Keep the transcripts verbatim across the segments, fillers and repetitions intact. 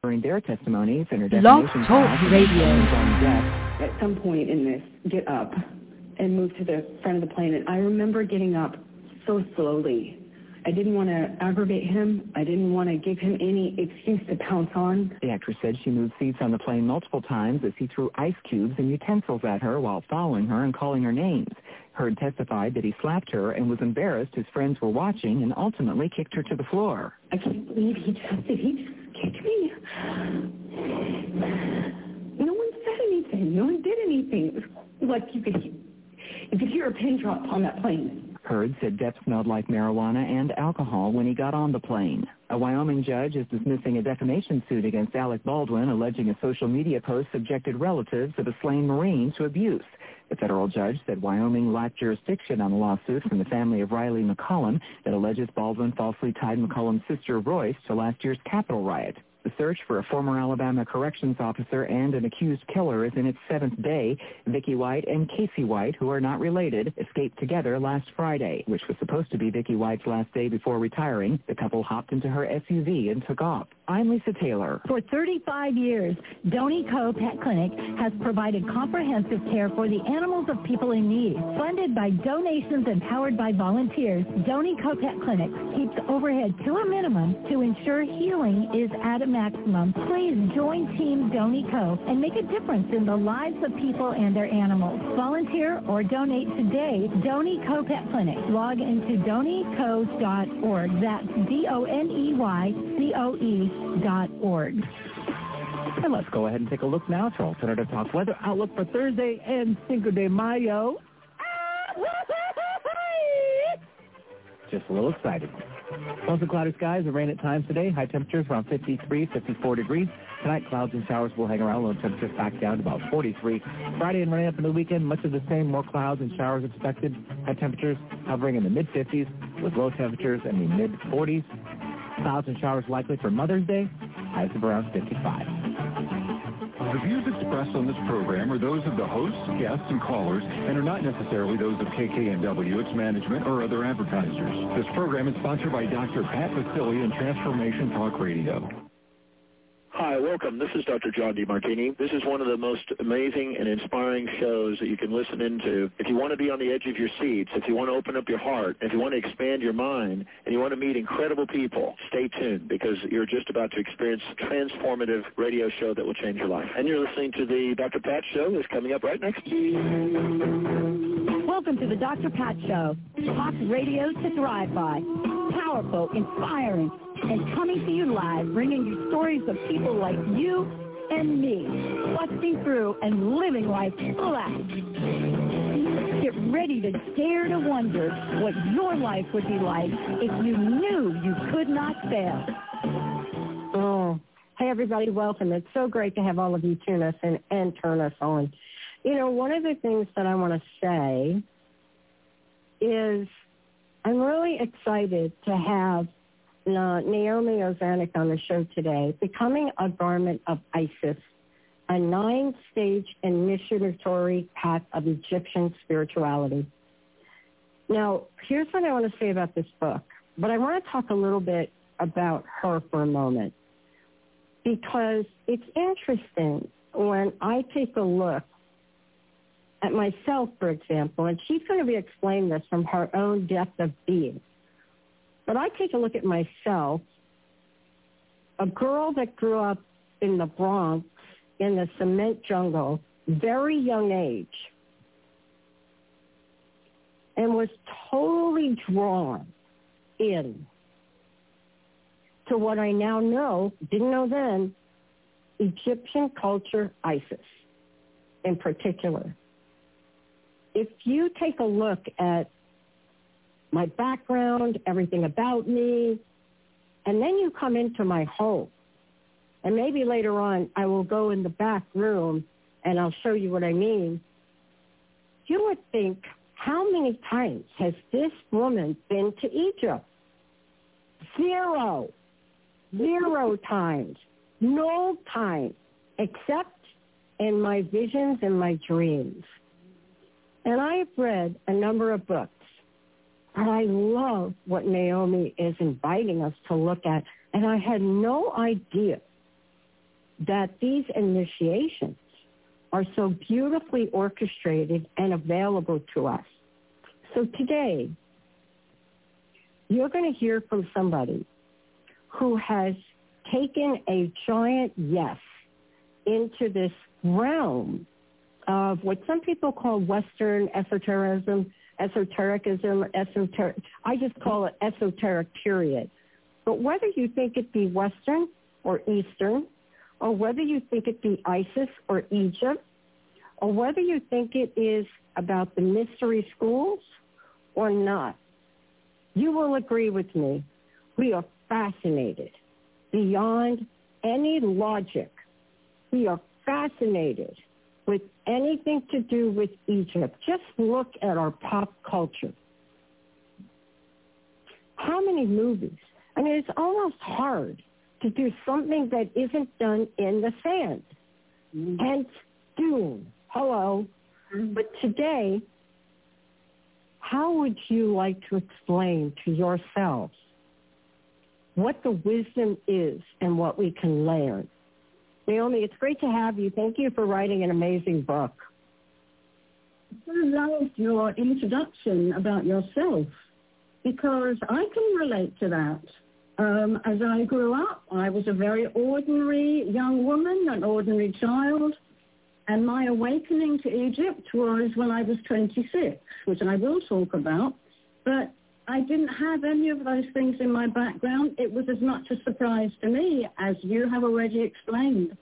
during their testimonies and her Blog defamation Talk trial. Radio. At some point in this, get up and move to the front of the plane. And I remember getting up so slowly. I didn't want to aggravate him. I didn't want to give him any excuse to pounce on. The actress said she moved seats on the plane multiple times as he threw ice cubes and utensils at her while following her and calling her names. Heard testified that he slapped her and was embarrassed his friends were watching and ultimately kicked her to the floor. I can't believe he just did. He just kicked me. No one said anything. No one did anything. It was like you could, you could hear a pin drop on that plane. Heard said Depp smelled like marijuana and alcohol when he got on the plane. A Wyoming judge is dismissing a defamation suit against Alec Baldwin, alleging a social media post subjected relatives of a slain Marine to abuse. The federal judge said Wyoming lacked jurisdiction on the lawsuit from the family of Riley McCollum that alleges Baldwin falsely tied McCollum's sister Royce to last year's Capitol riot. The search for a former Alabama corrections officer and an accused killer is in its seventh day. Vicky White and Casey White, who are not related, escaped together last Friday, which was supposed to be Vicky White's last day before retiring. The couple hopped into her S U V and took off. I'm Lisa Taylor. For thirty-five years, Donnie Co. Pet Clinic has provided comprehensive care for the animals of people in need. Funded by donations and powered by volunteers, Donnie Co. Pet Clinic keeps overhead to a minimum to ensure healing is at a maximum. Please join Team Donnie Co. and make a difference in the lives of people and their animals. Volunteer or donate today. Donnie Co. Pet Clinic. Log into donnie co dot org. That's D O N E Y C O E dot org. And let's go ahead and take a look now to Alternative Talk weather outlook for Thursday and Cinco de Mayo. Just a little excited. Mostly cloudy skies and rain at times today. High temperatures around fifty-three, fifty-four degrees. Tonight, clouds and showers will hang around. Low temperatures back down to about forty-three. Friday and running up into the weekend, much of the same. More clouds and showers expected. High temperatures hovering in the mid-fifties with low temperatures in the mid-forties. Clouds and showers likely for Mother's Day. Highs of around fifty-five. The views expressed on this program are those of the hosts, guests, and callers, and are not necessarily those of K K N W, its management, or other advertisers. This program is sponsored by Doctor Pat Vasili and Transformation Talk Radio. Hi, welcome. This is Doctor John DeMartini. This is one of the most amazing and inspiring shows that you can listen into. If you want to be on the edge of your seats, if you want to open up your heart, if you want to expand your mind, and you want to meet incredible people, stay tuned because you're just about to experience a transformative radio show that will change your life. And you're listening to the Doctor Pat Show that's coming up right next. Welcome to the Doctor Pat Show. Talk radio to thrive by. Powerful, inspiring, and coming to you live, bringing you stories of people like you and me, busting through and living life full out. Get ready to dare to wonder what your life would be like if you knew you could not fail. Oh, hey, everybody, welcome. It's so great to have all of you tune us in and turn us on. You know, one of the things that I want to say is I'm really excited to have uh, Naomi Ozanic on the show today, Becoming a Garment of Isis, a nine-stage initiatory path of Egyptian spirituality. Now, here's what I want to say about this book, but I want to talk a little bit about her for a moment, because it's interesting when I take a look at myself, for example, and she's going to be explaining this from her own depth of being. But I take a look at myself, a girl that grew up in the Bronx in the cement jungle, very young age, and was totally drawn in to what I now know, didn't know then, Egyptian culture, ISIS in particular. If you take a look at my background, everything about me, and then you come into my home, and maybe later on I will go in the back room and I'll show you what I mean, you would think, how many times has this woman been to Egypt? Zero. Zero times. No time, except in my visions and my dreams. And I have read a number of books, and I love what Naomi is inviting us to look at. And I had no idea that these initiations are so beautifully orchestrated and available to us. So today, you're going to hear from somebody who has taken a giant yes into this realm of what some people call Western esotericism, esotericism, esoteric. I just call it esoteric, period. But whether you think it be Western or Eastern, or whether you think it be ISIS or Egypt, or whether you think it is about the mystery schools or not, you will agree with me. We are fascinated beyond any logic. We are fascinated with anything to do with Egypt. Just look at our pop culture. How many movies? I mean, it's almost hard to do something that isn't done in the sand. Mm-hmm. Hence, Dune. Hello. Mm-hmm. But today, how would you like to explain to yourselves what the wisdom is and what we can learn? Naomi, it's great to have you. Thank you for writing an amazing book. I loved your introduction about yourself because I can relate to that. Um, as I grew up, I was a very ordinary young woman, an ordinary child, and my awakening to Egypt was when I was twenty-six, which I will talk about, but I didn't have any of those things in my background. It was as much a surprise to me as you have already explained.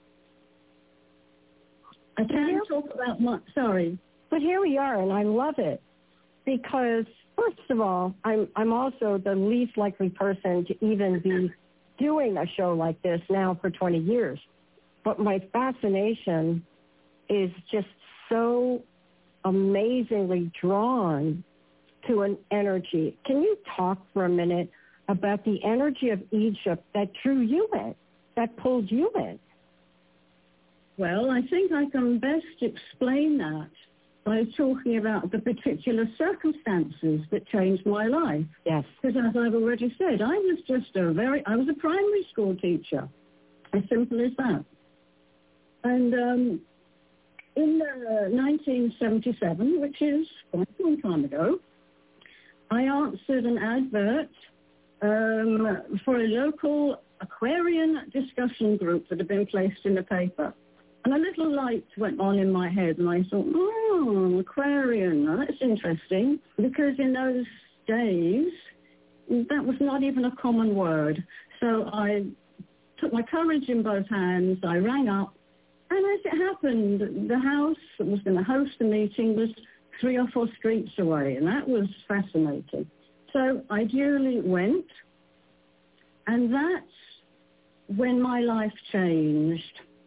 I can't talk about my, sorry. But here we are, and I love it because, first of all, I'm, I'm also the least likely person to even be doing a show like this now for twenty years. But my fascination is just so amazingly drawn to an energy. Can you talk for a minute about the energy of Egypt that drew you in, that pulled you in? Well, I think I can best explain that by talking about the particular circumstances that changed my life. Yes. Because as I've already said, I was just a very, I was a primary school teacher, as simple as that. And um, in uh, nineteen seventy-seven, which is quite a long time ago, I answered an advert um, for a local Aquarian discussion group that had been placed in the paper. And a little light went on in my head, and I thought, oh, Aquarian, oh, that's interesting, because in those days, that was not even a common word. So I took my courage in both hands, I rang up, and as it happened, the house that was going to host the meeting was three or four streets away, and that was fascinating. So I duly went, and that's when my life changed.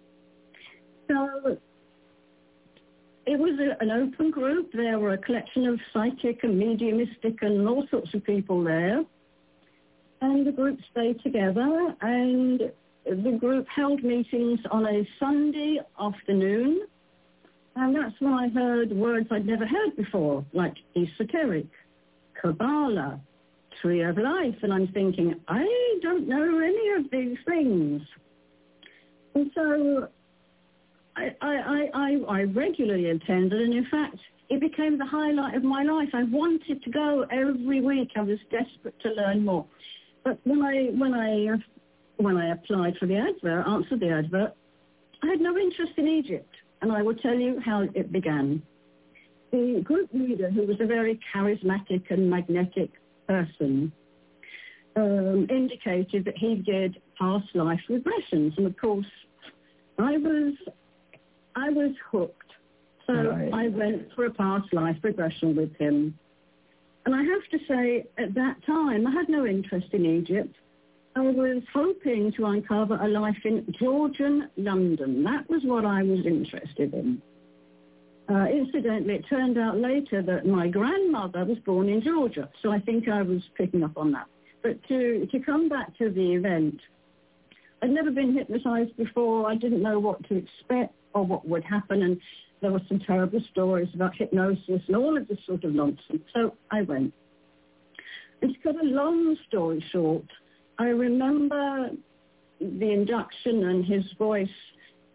So it was a, an open group. There were a collection of psychic and mediumistic and all sorts of people there. And the group stayed together, and the group held meetings on a Sunday afternoon. And that's when I heard words I'd never heard before, like esoteric, Kabbalah, Tree of Life. And I'm thinking, I don't know any of these things. And so I, I, I, I regularly attended, and in fact, it became the highlight of my life. I wanted to go every week. I was desperate to learn more. But when I, when I, when I applied for the advert, answered the advert, I had no interest in Egypt. And I will tell you how it began. The group leader, who was a very charismatic and magnetic person, um, indicated that he did past life regressions. And of course, I was, I was hooked. So right. I went for a past life regression with him. And I have to say, at that time, I had no interest in Egypt. I was hoping to uncover a life in Georgian London. That was what I was interested in. Uh, incidentally, it turned out later that my grandmother was born in Georgia, so I think I was picking up on that. But to, to come back to the event, I'd never been hypnotized before. I didn't know what to expect or what would happen, and there were some terrible stories about hypnosis and all of this sort of nonsense. So I went. And to cut a long story short, I remember the induction and his voice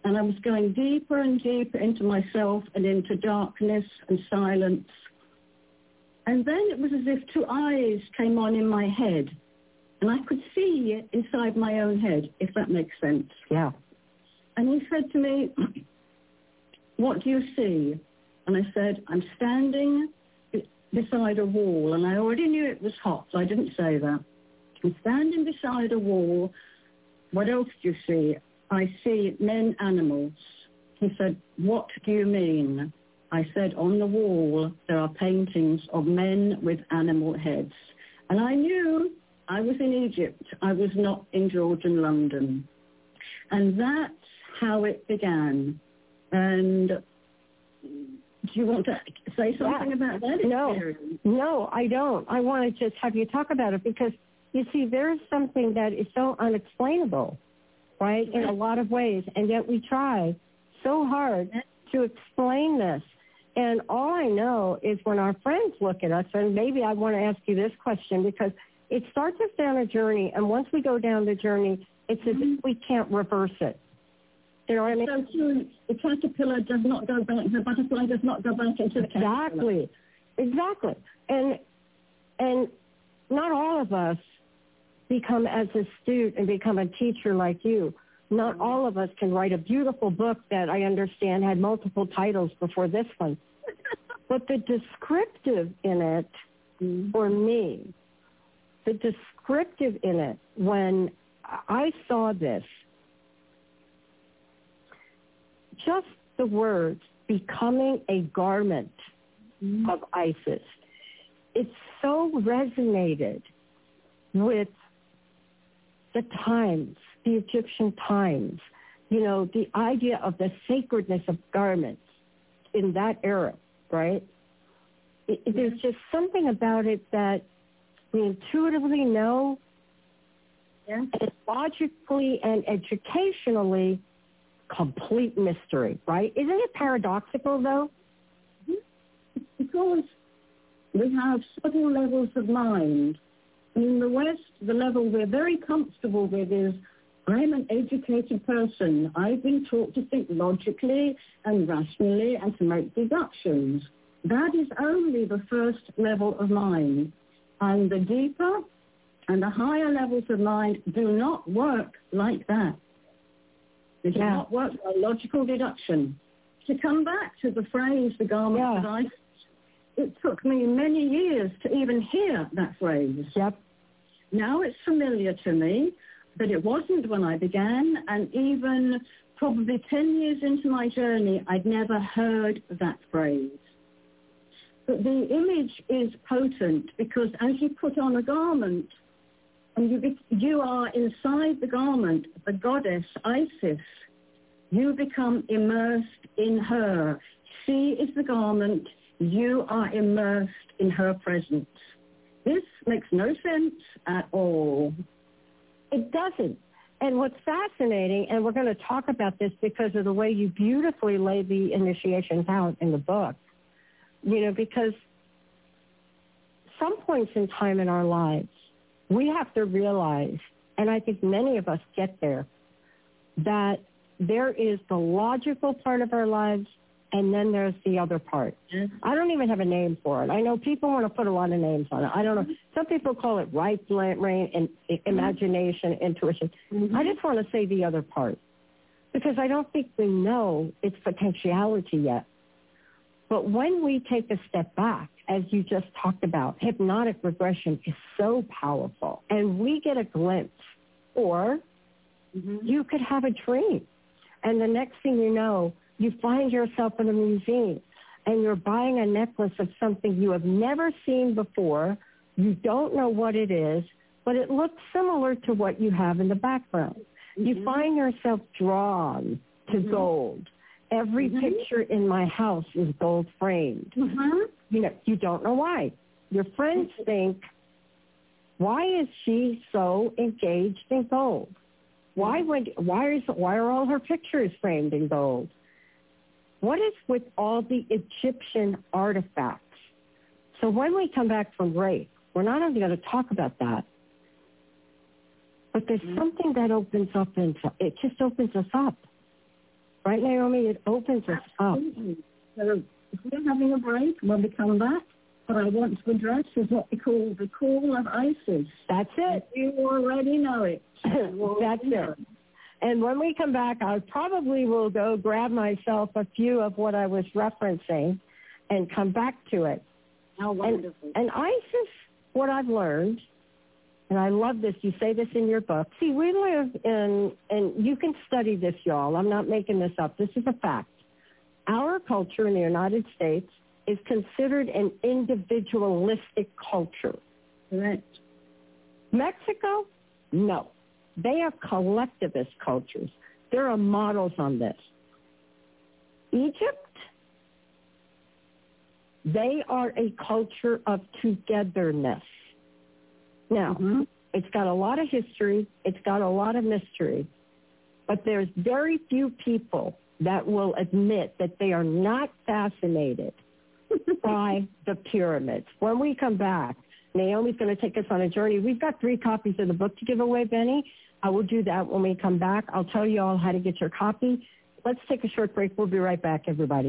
And I was going deeper and deeper into myself and into darkness and silence. And then it was as if two eyes came on in my head. And I could see inside my own head, if that makes sense. Yeah. And he said to me, what do you see? And I said, I'm standing beside a wall. And I already knew it was hot, so I didn't say that. I'm standing beside a wall. What else do you see? I see men, animals. He said, what do you mean? I said, on the wall, there are paintings of men with animal heads. And I knew I was in Egypt. I was not in Georgian London. And that's how it began. And do you want to say something yeah. about that experience? No, no, I don't. I want to just have you talk about it because, you see, there's something that is so unexplainable, right, in a lot of ways, and yet we try so hard to explain this. And all I know is when our friends look at us, and maybe I want to ask you this question because it starts us down a journey, and once we go down the journey, it's as if we can't reverse it. You know what I mean? So too, the caterpillar does not go back, the butterfly does not go back into the caterpillar. Exactly, exactly. And and not all of us become as astute and become a teacher like you. Not all of us can write a beautiful book that I understand had multiple titles before this one. But the descriptive in it, for me, the descriptive in it, when I saw this, just the words, becoming a garment mm. of Isis, it so resonated with the times, the Egyptian times, you know, the idea of the sacredness of garments in that era, right? It, it, there's just something about it that we intuitively know, yeah. and logically and educationally, complete mystery, right? Isn't it paradoxical, though? Because we have several levels of mind. In the West, the level we're very comfortable with is, I'm an educated person. I've been taught to think logically and rationally and to make deductions. That is only the first level of mind. And the deeper and the higher levels of mind do not work like that. They do yeah. not work by logical deduction. To come back to the phrase, the garment yeah. of Isis, it took me many years to even hear that phrase. Yep. Now it's familiar to me, but it wasn't when I began, and even probably ten years into my journey, I'd never heard that phrase. But the image is potent because as you put on a garment, and you, be, you are inside the garment, the goddess Isis, you become immersed in her. She is the garment, you are immersed in her presence. This makes no sense at all. It doesn't. And what's fascinating, and we're going to talk about this because of the way you beautifully lay the initiations out in the book, you know, because some points in time in our lives, we have to realize, and I think many of us get there, that there is the logical part of our lives, and then there's the other part. Mm-hmm. I don't even have a name for it. I know people want to put a lot of names on it. I don't know. Some people call it right brain and imagination, intuition. Mm-hmm. I just want to say the other part because I don't think we know its potentiality yet. But when we take a step back, as you just talked about, hypnotic regression is so powerful. And we get a glimpse. Or mm-hmm. you could have a dream. And the next thing you know, you find yourself in a museum and you're buying a necklace of something you have never seen before. You don't know what it is, but it looks similar to what you have in the background. Mm-hmm. You find yourself drawn to mm-hmm. gold. Every mm-hmm. picture in my house is gold framed. Mm-hmm. You know, you don't know why. Your friends think, why is she so engaged in gold? Why would why is why are all her pictures framed in gold? What is with all the Egyptian artifacts? So when we come back from break, we're not only going to talk about that, but there's mm-hmm. something that opens up into it just opens us up. Right, Naomi? It opens us up. So if we're having a break, when we come back, what I want to address is what we call the call of Isis. That's it. You already know it. That's it. And when we come back, I probably will go grab myself a few of what I was referencing and come back to it. How wonderful. And, and Isis, what I've learned, and I love this, you say this in your book. See, we live in, and you can study this, y'all. I'm not making this up. This is a fact. Our culture in the United States is considered an individualistic culture. Correct. Mexico, no. They are collectivist cultures. There are models on this. Egypt, they are a culture of togetherness. Now, mm-hmm. It's got a lot of history. It's got a lot of mystery. But there's very few people that will admit that they are not fascinated by the pyramids. When we come back, Naomi's going to take us on a journey. We've got three copies of the book to give away, Benny. I will do that when we come back. I'll tell you all how to get your copy. Let's take a short break. We'll be right back, everybody.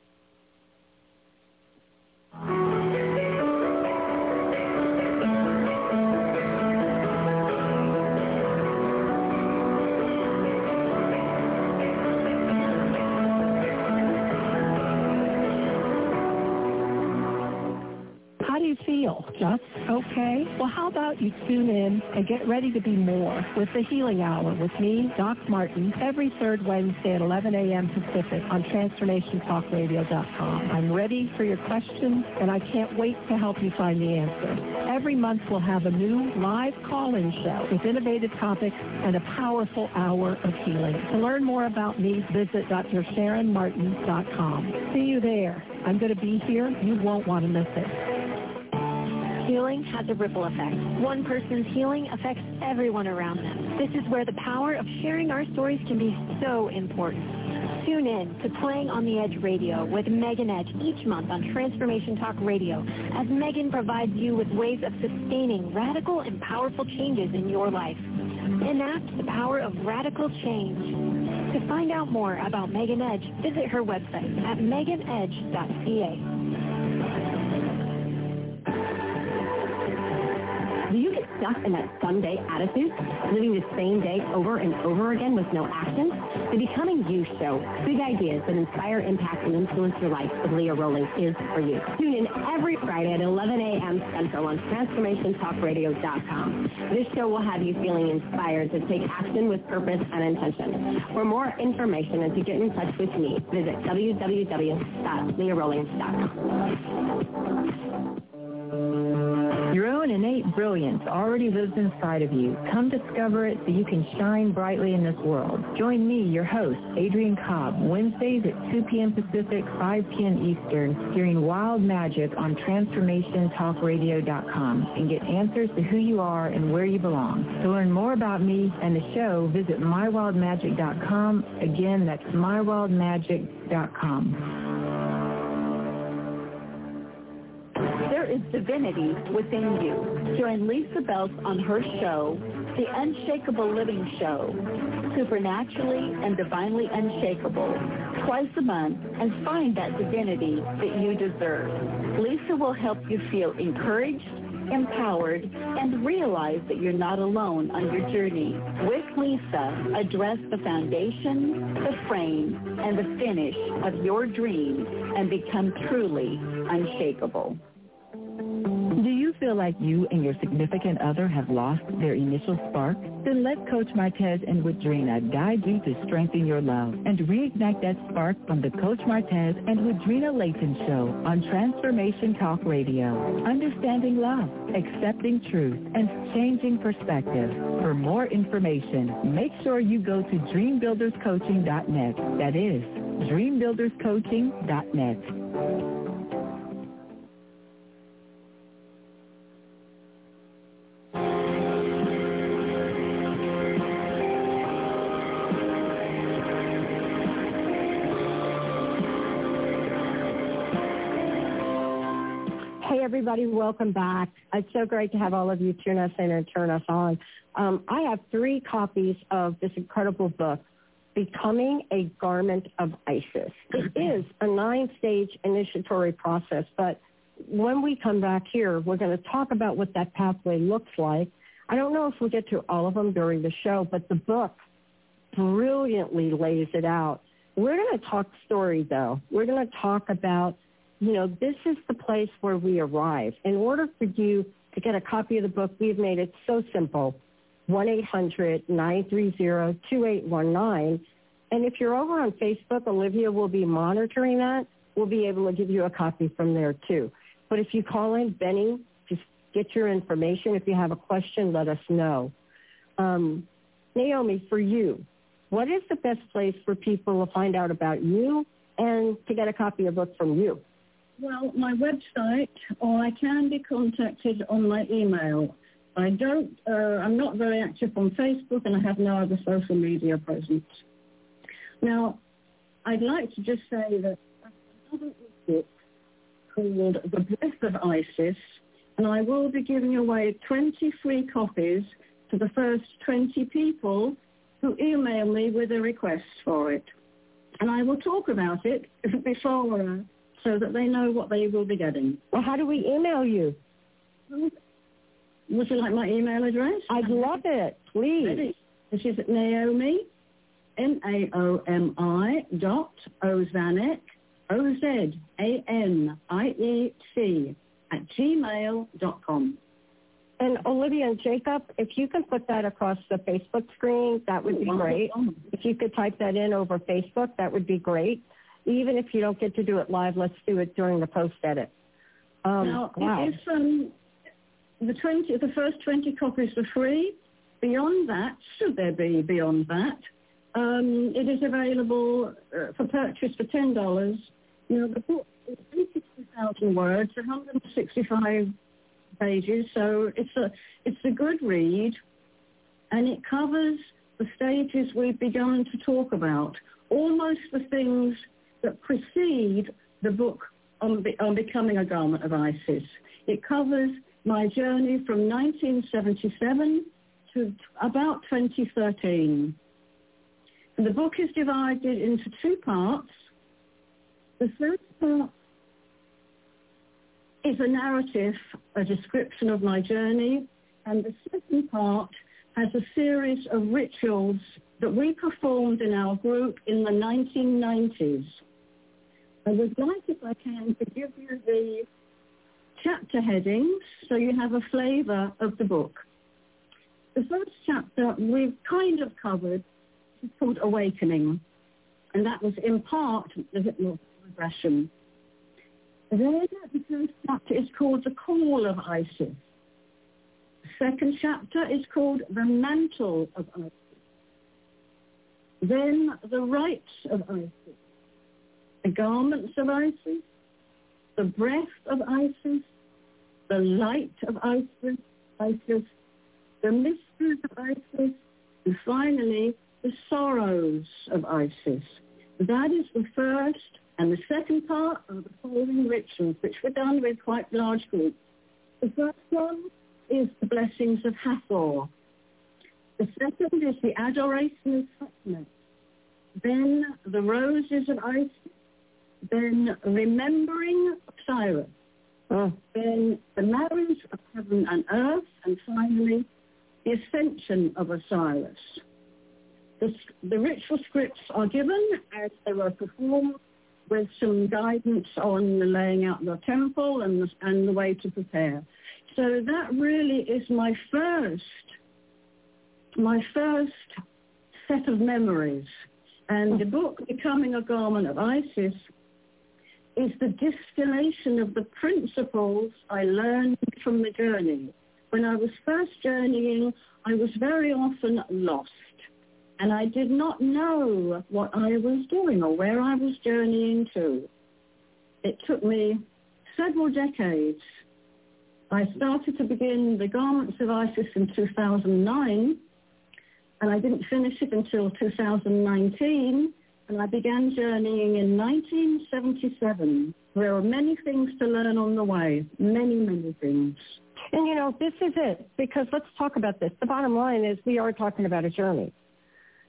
How do you feel? Just okay? Well, how about you tune in and get ready to be more with the Healing Hour with me, Doc Martin, every third Wednesday at eleven a.m. Pacific on Transformation Talk Radio dot com. I'm ready for your questions, and I can't wait to help you find the answer. Every month we'll have a new live call-in show with innovative topics and a powerful hour of healing. To learn more about me, visit D R Sharon Martin dot com. See you there. I'm going to be here. You won't want to miss it. Healing has a ripple effect. One person's healing affects everyone around them. This is where the power of sharing our stories can be so important. Tune in to Playing on the Edge Radio with Megan Edge each month on Transformation Talk Radio as Megan provides you with ways of sustaining radical and powerful changes in your life. Enact the power of radical change. To find out more about Megan Edge, visit her website at megan edge dot c a. Do you get stuck in that someday attitude, living the same day over and over again with no action? The Becoming You Show, big ideas that inspire, impact, and influence your life with Leah Rowling is for you. Tune in every Friday at eleven a.m. Central on Transformation Talk Radio dot com. This show will have you feeling inspired to take action with purpose and intention. For more information and to get in touch with me, visit w w w dot leah rowling dot com. Your own innate brilliance already lives inside of you. Come discover it so you can shine brightly in this world. Join me, your host, Adrienne Cobb, Wednesdays at two p.m. Pacific, five p.m. Eastern, during Wild Magic on Transformation Talk Radio dot com, and get answers to who you are and where you belong. To learn more about me and the show, visit my wild magic dot com. Again, that's my wild magic dot com. There is divinity within you. Join Lisa Belts on her show, The Unshakable Living Show, Supernaturally and Divinely Unshakable, twice a month, and find that divinity that you deserve. Lisa will help you feel encouraged, empowered, and realize that you're not alone on your journey. With Lisa, address the foundation, the frame, and the finish of your dreams and become truly unshakable. Do you feel like you and your significant other have lost their initial spark? Then let Coach Martez and Wadrina guide you to strengthen your love and reignite that spark from the Coach Martez and Wadrina Layton Show on Transformation Talk Radio. Understanding love, accepting truth, and changing perspective. For more information, make sure you go to dream builders coaching dot net. That is dream builders coaching dot net. Everybody, welcome back. It's so great to have all of you tune us in and turn us on. Um, I have three copies of this incredible book, Becoming a Garment of ISIS. It is a nine-stage initiatory process, but when we come back here, we're going to talk about what that pathway looks like. I don't know if we'll get to all of them during the show, but the book brilliantly lays it out. We're going to talk story, though. We're going to talk about, you know, this is the place where we arrive. In order for you to get a copy of the book, we've made it so simple. one eight hundred nine three zero two eight one nine. And if you're over on Facebook, Olivia will be monitoring that. We'll be able to give you a copy from there, too. But if you call in, Benny, just get your information. If you have a question, let us know. Um, Naomi, for you, what is the best place for people to find out about you and to get a copy of the book from you? Well, my website, or I can be contacted on my email. I don't, uh, I'm not very active on Facebook, and I have no other social media presence. Now, I'd like to just say that another book called The Breath of ISIS, and I will be giving away twenty free copies to the first twenty people who email me with a request for it. And I will talk about it before, uh, so that they know what they will be getting. Well, how do we email you? Would you like my email address? I'd love it, please. Ready? This is Naomi, N A O M I dot Ozanek, O Z A N I E C, at gmail dot com. And Olivia and Jacob, if you can put that across the Facebook screen, that would be great. If you could type that in over Facebook, that would be great. Even if you don't get to do it live, let's do it during the post-edit. Um, now, wow. if um, the twenty, the first twenty copies are free, beyond that, should there be beyond that, um, it is available uh, for purchase for ten dollars. You know, the book is eighty-two thousand words, one hundred sixty-five pages, so it's a it's a good read, and it covers the stages we've begun to talk about, almost the things that precede the book on, be, on Becoming a Garment of ISIS. It covers my journey from nineteen seventy-seven to about twenty thirteen. And the book is divided into two parts. The first part is a narrative, a description of my journey, and the second part has a series of rituals that we performed in our group in the nineteen nineties. I would like, if I can, to give you the chapter headings so you have a flavour of the book. The first chapter we've kind of covered is called Awakening, and that was in part the hypnotic regression. Then the first chapter is called The Call of ISIS. The second chapter is called The Mantle of ISIS. Then The Rites of ISIS, The Garments of ISIS, The Breath of ISIS, The Light of ISIS, ISIS, The Mysteries of ISIS, and finally, The Sorrows of ISIS. That is the first and the second part are the following rituals, which were done with quite large groups. The first one is the blessings of Hathor. The second is the adoration of Sekhmet. Then the roses of Isis. Then remembering Osiris. Oh. Then the marriage of heaven and earth. And finally, the ascension of Osiris. The, the ritual scripts are given as they were performed, with some guidance on the laying out the temple and the, and the way to prepare. So that really is my first, my first set of memories. And the book, Becoming a Garment of ISIS, is the distillation of the principles I learned from the journey. When I was first journeying, I was very often lost. And I did not know what I was doing or where I was journeying to. It took me several decades. I started to begin the Garments of ISIS in two thousand nine, and I didn't finish it until two thousand nineteen, and I began journeying in nineteen seventy-seven. There were many things to learn on the way, many, many things. And, you know, this is it, because let's talk about this. The bottom line is we are talking about a journey.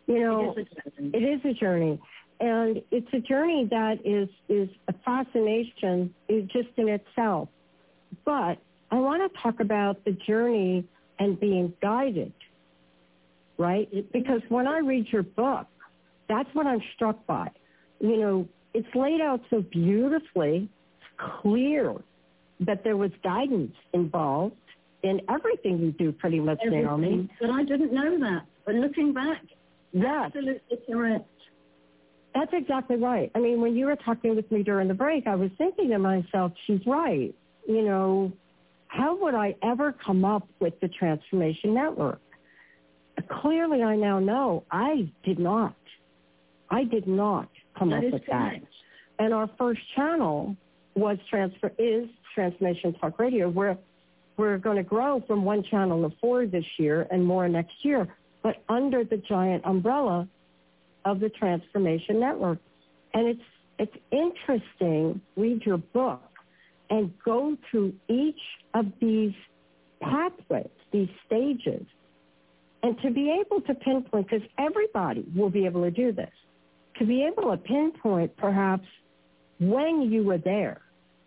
You know, it is a journey. It is a journey. And it's a journey that is, is a fascination just in itself. But I want to talk about the journey and being guided, right? Because when I read your book, that's what I'm struck by. You know, it's laid out so beautifully, it's clear that there was guidance involved in everything you do pretty much, Everything. Naomi. But I didn't know that. But looking back, yes. Absolutely correct. That's exactly right. I mean, when you were talking with me during the break, I was thinking to myself, she's right. You know, how would I ever come up with the Transformation Network? Clearly, I now know I did not. I did not come That up is with correct. that. And our first channel was transfer is Transformation Talk Radio. We're we're going to grow from one channel to four this year and more next year, but under the giant umbrella of the Transformation Network. And it's it's interesting. Read your book and go through each of these pathways, these stages, and to be able to pinpoint, because everybody will be able to do this, to be able to pinpoint perhaps when you were there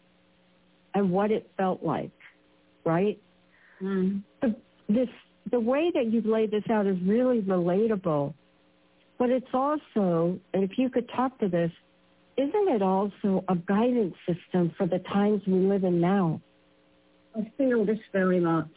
and what it felt like, right? Mm. The, this, the way that you've laid this out is really relatable, but it's also, and if you could talk to this, isn't it also a guidance system for the times we live in now? I feel this very much.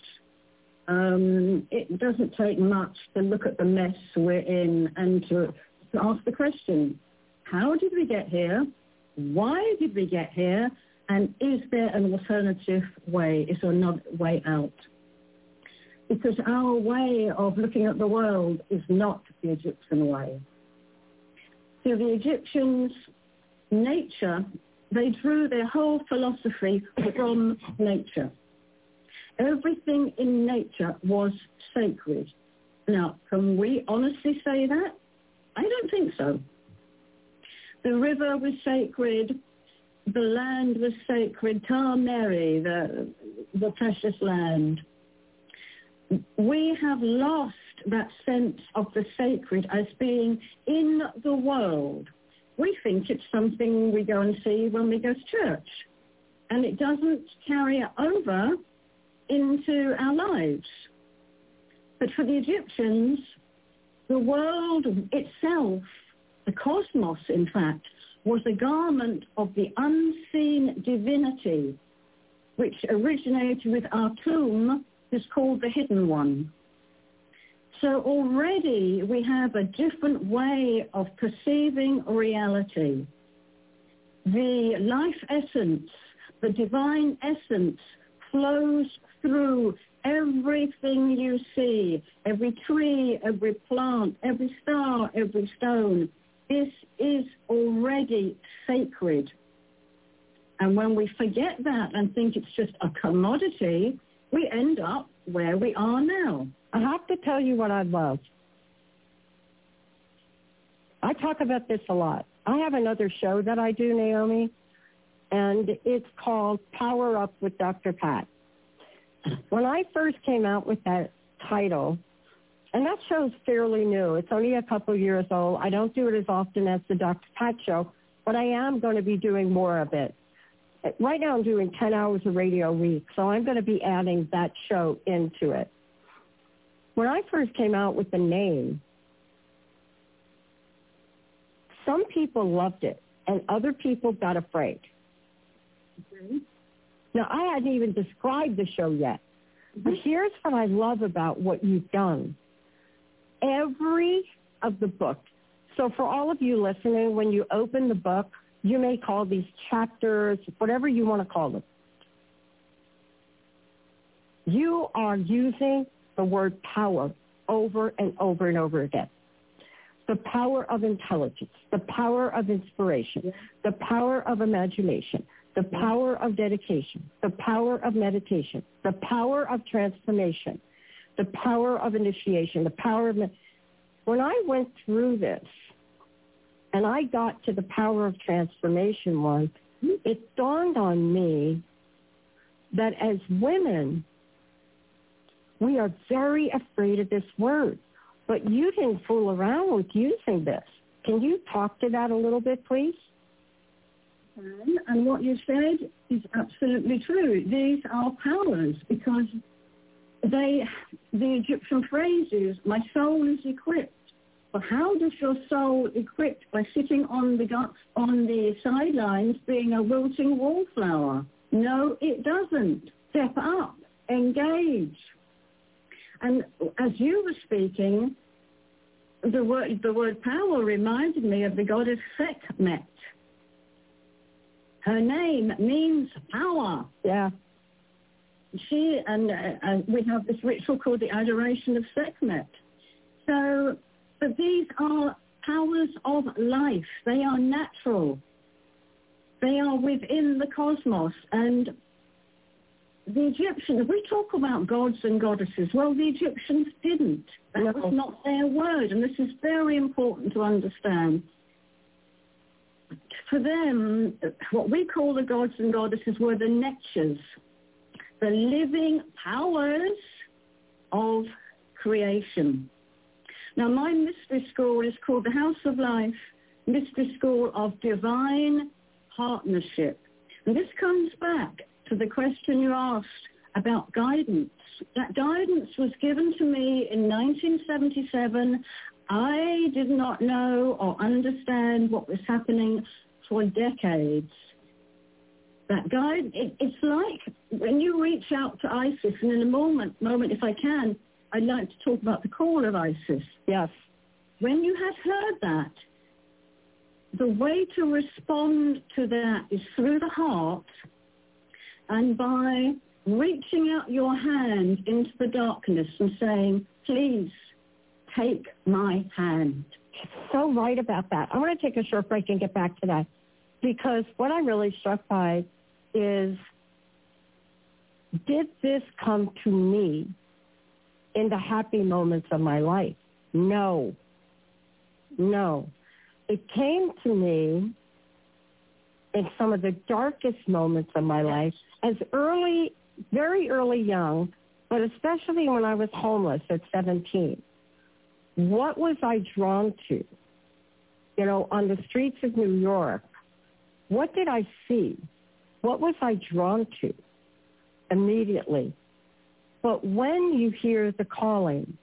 Um, it doesn't take much to look at the mess we're in and to, to ask the question, how did we get here? Why did we get here? And is there an alternative way? Is there another way out? Because our way of looking at the world is not the Egyptian way. So the Egyptians, nature, they drew their whole philosophy from nature. Everything in nature was sacred. Now, can we honestly say that? I don't think so. The river was sacred. The land was sacred. Ta Mary, the, the precious land. We have lost that sense of the sacred as being in the world. We think it's something we go and see when we go to church. And it doesn't carry over into our lives. But for the Egyptians, the world itself, the cosmos, in fact, was a garment of the unseen divinity, which originated with Atum, is called the Hidden One. So already we have a different way of perceiving reality. The life essence, the divine essence, flows through everything you see, every tree, every plant, every star, every stone. This is already sacred. And when we forget that and think it's just a commodity, we end up where we are now. I have to tell you what I love. I talk about this a lot. I have another show that I do, Naomi, and it's called Power Up with Doctor Pat. When I first came out with that title, and that show's fairly new. It's only a couple years old. I don't do it as often as the Doctor Pat show, but I am going to be doing more of it. Right now I'm doing ten hours of radio a week, so I'm going to be adding that show into it. When I first came out with the name, some people loved it, and other people got afraid. Mm-hmm. Now, I hadn't even described the show yet, mm-hmm. but here's what I love about what you've done. Every of the books, so for all of you listening, when you open the book, you may call these chapters, whatever you want to call them. You are using the word power over and over and over again. The power of intelligence, the power of inspiration, yeah. the power of imagination, the yeah. power of dedication, the power of meditation, the power of transformation, the power of initiation, the power of... When I went through this, and I got to the power of transformation once, it dawned on me that as women, we are very afraid of this word. but you didn't fool around with using this. Can you talk to that a little bit, please? And what you said is absolutely true. These are powers because they, the Egyptian phrase is, my soul is equipped. But how does your soul equipped by sitting on the on the sidelines being a wilting wallflower? No, it doesn't. Step up, engage. And as you were speaking, the word the word power reminded me of the goddess Sekhmet. Her name means power. Yeah. She and uh, uh, we have this ritual called the Adoration of Sekhmet. So, but these are powers of life. They are natural. They are within the cosmos. And the Egyptians, we talk about gods and goddesses. Well, the Egyptians didn't. That no. was not their word. And this is very important to understand. For them, what we call the gods and goddesses were the netchers, the living powers of creation. Now, my mystery school is called the House of Life, Mystery School of Divine Partnership. And this comes back to the question you asked about guidance. That guidance was given to me in nineteen seventy-seven. I did not know or understand what was happening for decades. That guide, it, it's like when you reach out to ISIS, and in a moment, moment, if I can, I'd like to talk about the call of ISIS. Yes. When you have heard that, the way to respond to that is through the heart and by reaching out your hand into the darkness and saying, please, take my hand. So right about that. I want to take a short break and get back to that, because what I'm really struck by is, did this come to me in the happy moments of my life? No. No. It came to me in some of the darkest moments of my life, as early, very early young, but especially when I was homeless at seventeen. What was I drawn to? You know, on the streets of New York, what did I see? What was I drawn to immediately? But when you hear the calling,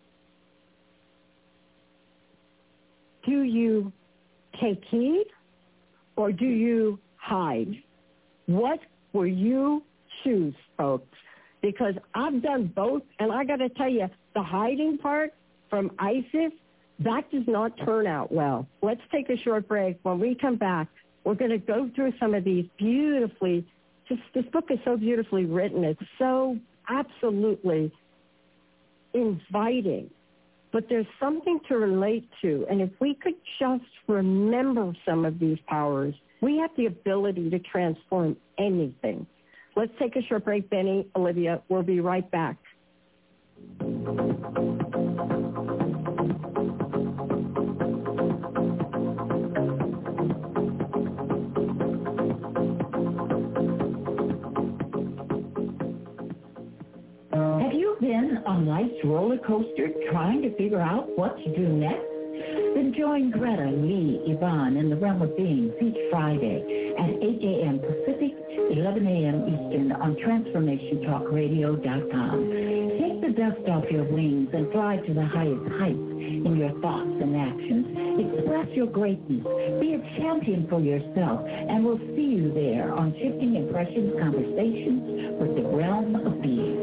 do you take heed or do you hide? What will you choose, folks? Because I've done both, and I got to tell you, the hiding part from ISIS, that does not turn out well. Let's take a short break. When we come back, we're going to go through some of these beautifully, just this book is so beautifully written. It's so absolutely inviting. But there's something to relate to. And if we could just remember some of these powers, we have the ability to transform anything. Let's take a short break, Benny, Olivia. We'll be right back. Have you been on life's roller coaster trying to figure out what to do next? Then join Greta, Lee, Yvonne, and the Realm of Beings each Friday at eight a.m. Pacific, eleven a.m. Eastern on transformation talk radio dot com. Take the dust off your wings and fly to the highest heights in your thoughts and actions. Express your greatness. Be a champion for yourself, and we'll see you there on Shifting Impressions Conversations with the Realm of Beings.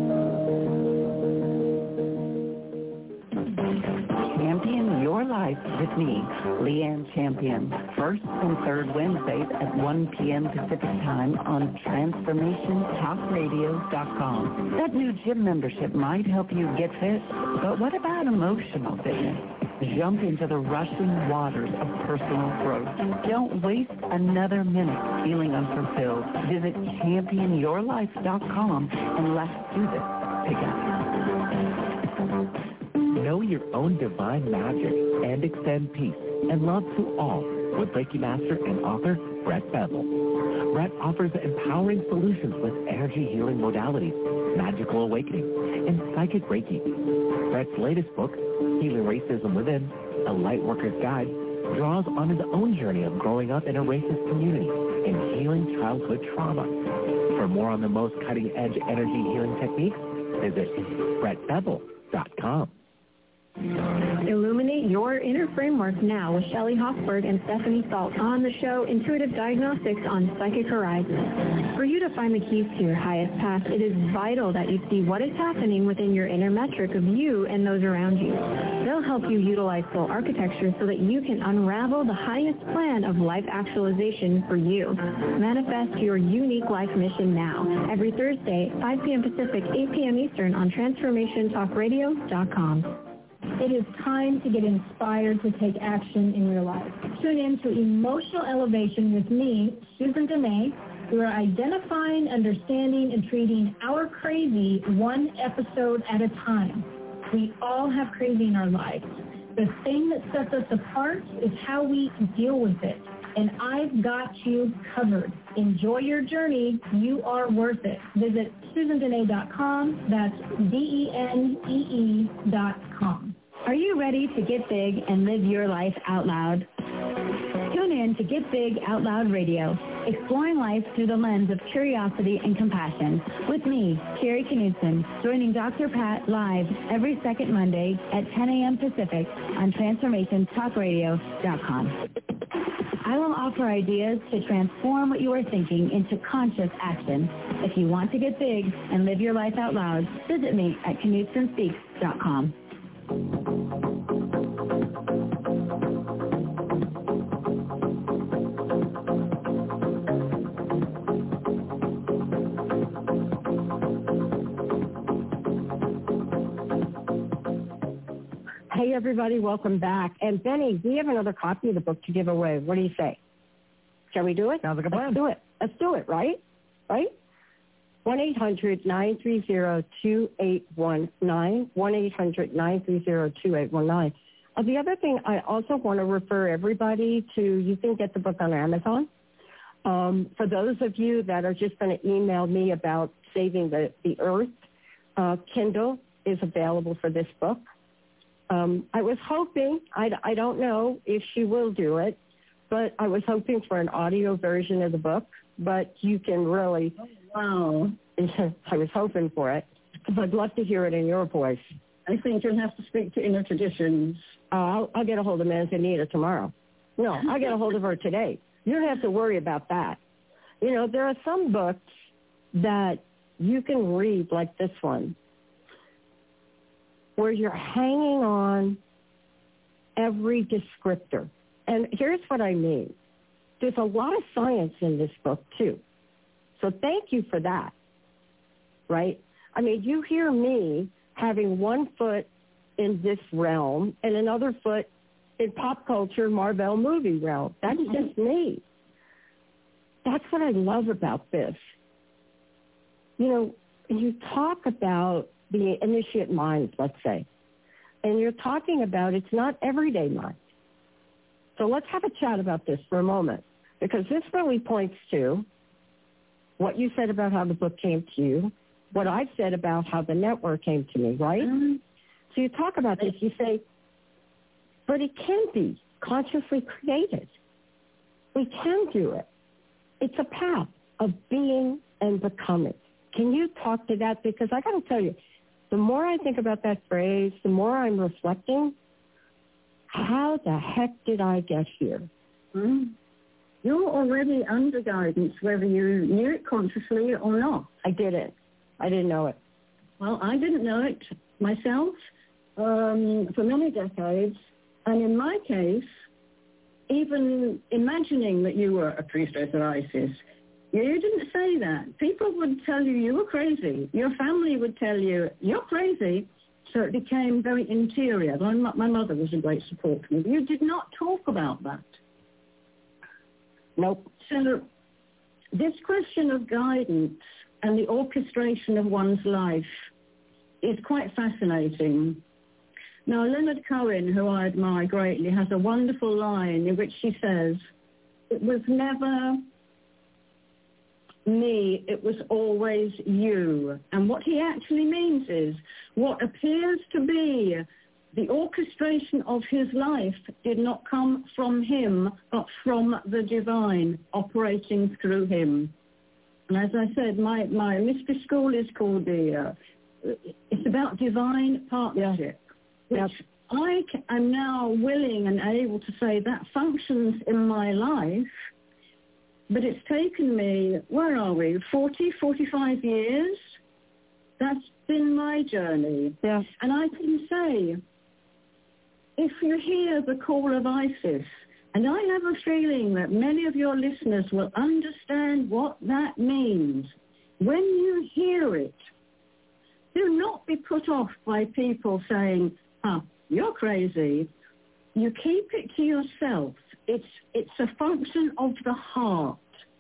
Champion Your Life with me, Leanne Champion. First and third Wednesdays at one p.m. Pacific Time on transformation talk radio dot com. That new gym membership might help you get fit, but what about emotional fitness? Jump into the rushing waters of personal growth. Don't waste another minute feeling unfulfilled. Visit champion your life dot com and let's do this together. Know your own divine magic and extend peace and love to all with Reiki Master and author Brett Bevel. Brett offers empowering solutions with energy healing modalities, magical awakening, and psychic Reiki. Brett's latest book, Healing Racism Within, A Lightworker's Guide, draws on his own journey of growing up in a racist community and healing childhood trauma. For more on the most cutting-edge energy healing techniques, visit brett bevel dot com. Illuminate your inner framework now with Shelley Hoffberg and Stephanie Salt on the show Intuitive Diagnostics on Psychic Horizon. For you to find the keys to your highest path, it is vital that you see what is happening within your inner metric of you and those around you. They'll help you utilize soul architecture so that you can unravel the highest plan of life actualization for you. Manifest your unique life mission now. Every Thursday, five p.m. Pacific, eight p.m. Eastern on transformation talk radio dot com. It is time to get inspired to take action in your life. Tune in to Emotional Elevation with me, Susan Demay. We are identifying, understanding, and treating our crazy one episode at a time. We all have crazy in our lives. The thing that sets us apart is how we deal with it. And I've got you covered. Enjoy your journey. You are worth it. Visit susan denee dot com. That's D E N E E dot com. Are you ready to get big and live your life out loud? Tune in to Get Big Out Loud Radio, exploring life through the lens of curiosity and compassion. With me, Sherry Knudsen, joining Doctor Pat live every second Monday at ten a.m. Pacific on transformation talk radio dot com. I will offer ideas to transform what you are thinking into conscious action. If you want to get big and live your life out loud, visit me at knudsen speaks dot com. Hey, everybody, welcome back. And, Benny, we have another copy of the book to give away. What do you say? Shall we do it? Sounds like a plan. Let's do it. Let's do it, right? Right? one eight hundred nine three zero two eight one nine, one eight hundred nine three zero two eight one nine. Uh, the other thing, I also want to refer everybody to, you can get the book on Amazon. Um, for those of you that are just going to email me about saving the, the earth, uh, Kindle is available for this book. Um, I was hoping, I, I don't know if she will do it, but I was hoping for an audio version of the book, but you can really, wow, I was hoping for it. I'd love to hear it in your voice. I think you'll have to speak to Inner Traditions. Uh, I'll, I'll get a hold of Manzanita tomorrow. No, I'll get a hold of her today. You don't have to worry about that. You know, there are some books that you can read, like this one, where you're hanging on every descriptor. And here's what I mean. There's a lot of science in this book, too. So thank you for that, right? I mean, you hear me having one foot in this realm and another foot in pop culture Marvel movie realm. That's just me. That's what I love about this. You know, you talk about the initiate mind, let's say, and you're talking about it's not everyday mind. So let's have a chat about this for a moment, because this really points to what you said about how the book came to you, what I've said about how the network came to me, right? Mm-hmm. So you talk about this, you say, but it can be consciously created. We can do it. It's a path of being and becoming. Can you talk to that? Because I got to tell you, the more I think about that phrase, the more I'm reflecting, how the heck did I get here? Mm. You're already under guidance, whether you knew it consciously or not. I didn't. I didn't know it. Well, I didn't know it myself um, for many decades. And in my case, even imagining that you were a priestess of Isis, you didn't say that. People would tell you you were crazy. Your family would tell you you're crazy. So it became very interior. My, my mother was a great support for me. You did not talk about that. Nope. So this question of guidance and the orchestration of one's life is quite fascinating. Now, Leonard Cohen, who I admire greatly, has a wonderful line in which she says, it was never me, it was always you. And what he actually means is what appears to be the orchestration of his life did not come from him, but from the divine operating through him. And as I said, my, my mystery school is called the, uh, it's about divine partnership, yeah. which yep. I am now willing and able to say that functions in my life. But it's taken me, where are we, forty, forty-five years? That's been my journey. Yeah. And I can say, if you hear the call of Isis, and I have a feeling that many of your listeners will understand what that means, when you hear it, do not be put off by people saying, ah, you're crazy. You keep it to yourself. It's it's a function of the heart.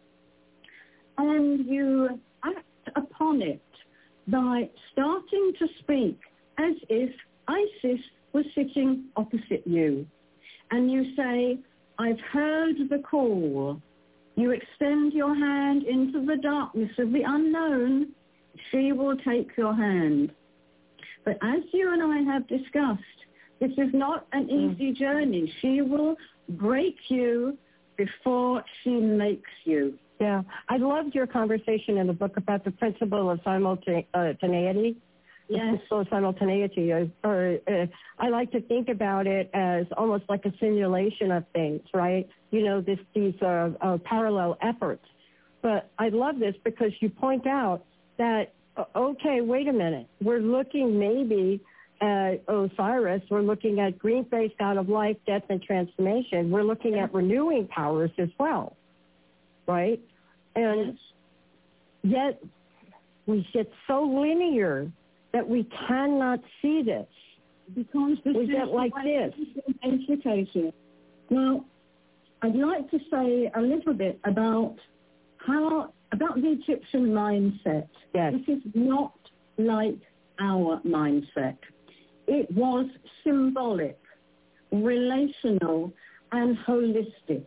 And you act upon it by starting to speak as if Isis was sitting opposite you. And you say, I've heard the call. You extend your hand into the darkness of the unknown. She will take your hand. But as you and I have discussed, this is not an easy journey. She will break you before she makes you. Yeah. I loved your conversation in the book about the principle of simultaneity. Yes. So simultaneity. Or, or uh, I like to think about it as almost like a simulation of things, right? You know, this, these uh, uh, parallel efforts. But I love this because you point out that, uh, okay, wait a minute. We're looking maybe at Osiris. We're looking at green face, god of life, death, and transformation. We're looking at renewing powers as well, right? And yet we get so linear that we cannot see this. Because this we get like this. Education. Now, I'd like to say a little bit about how, about the Egyptian mindset. Yes. This is not like our mindset. It was symbolic, relational, and holistic.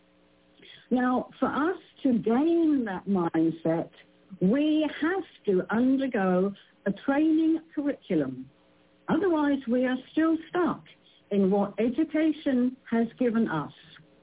Now, for us to gain that mindset, we have to undergo a training curriculum. Otherwise, we are still stuck in what education has given us.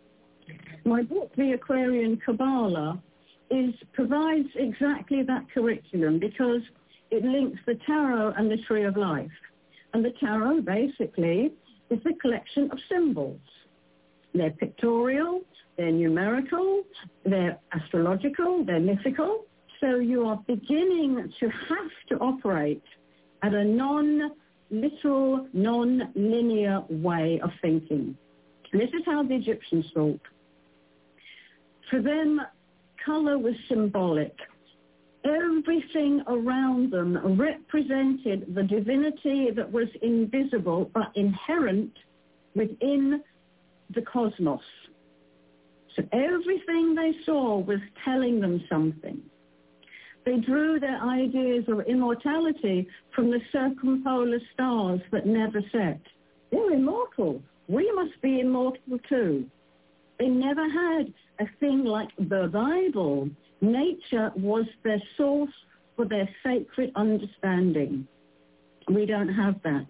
My book, The Aquarian Kabbalah, is, provides exactly that curriculum because it links the tarot and the tree of life. And the tarot, basically, is a collection of symbols. They're pictorial, they're numerical, they're astrological, they're mythical. So you are beginning to have to operate at a non-literal, non-linear way of thinking. This is how the Egyptians thought. For them, color was symbolic. Everything around them represented the divinity that was invisible but inherent within the cosmos. So everything they saw was telling them something. They drew their ideas of immortality from the circumpolar stars that never set. They're immortal. We must be immortal too. They never had a thing like the Bible. Nature was their source for their sacred understanding. We don't have that.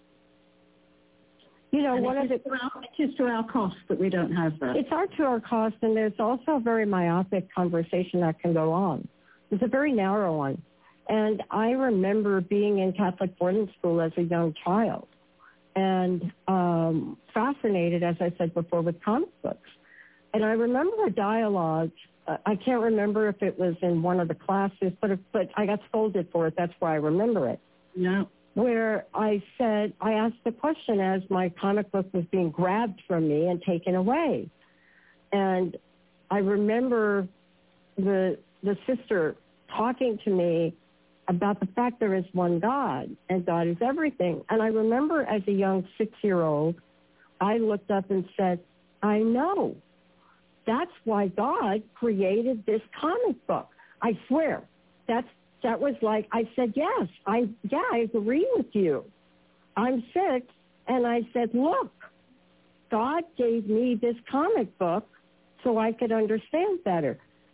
You know, and one of the, it is to our cost that we don't have that. It's our to our cost, and there's also a very myopic conversation that can go on. It's a very narrow one. And I remember being in Catholic boarding school as a young child and um, fascinated, as I said before, with comic books. And I remember a dialogue. Uh, I can't remember if it was in one of the classes, but if, but I got scolded for it. That's why I remember it. Yeah. Where I said, I asked the question as my comic book was being grabbed from me and taken away. And I remember the the sister talking to me about the fact there is one God and God is everything. And I remember as a young six-year-old, I looked up and said, I know. That's why God created this comic book. I swear. That's that was like, I said, yes, I yeah, I agree with you. I'm six, and I said, look, God gave me this comic book so I could understand better.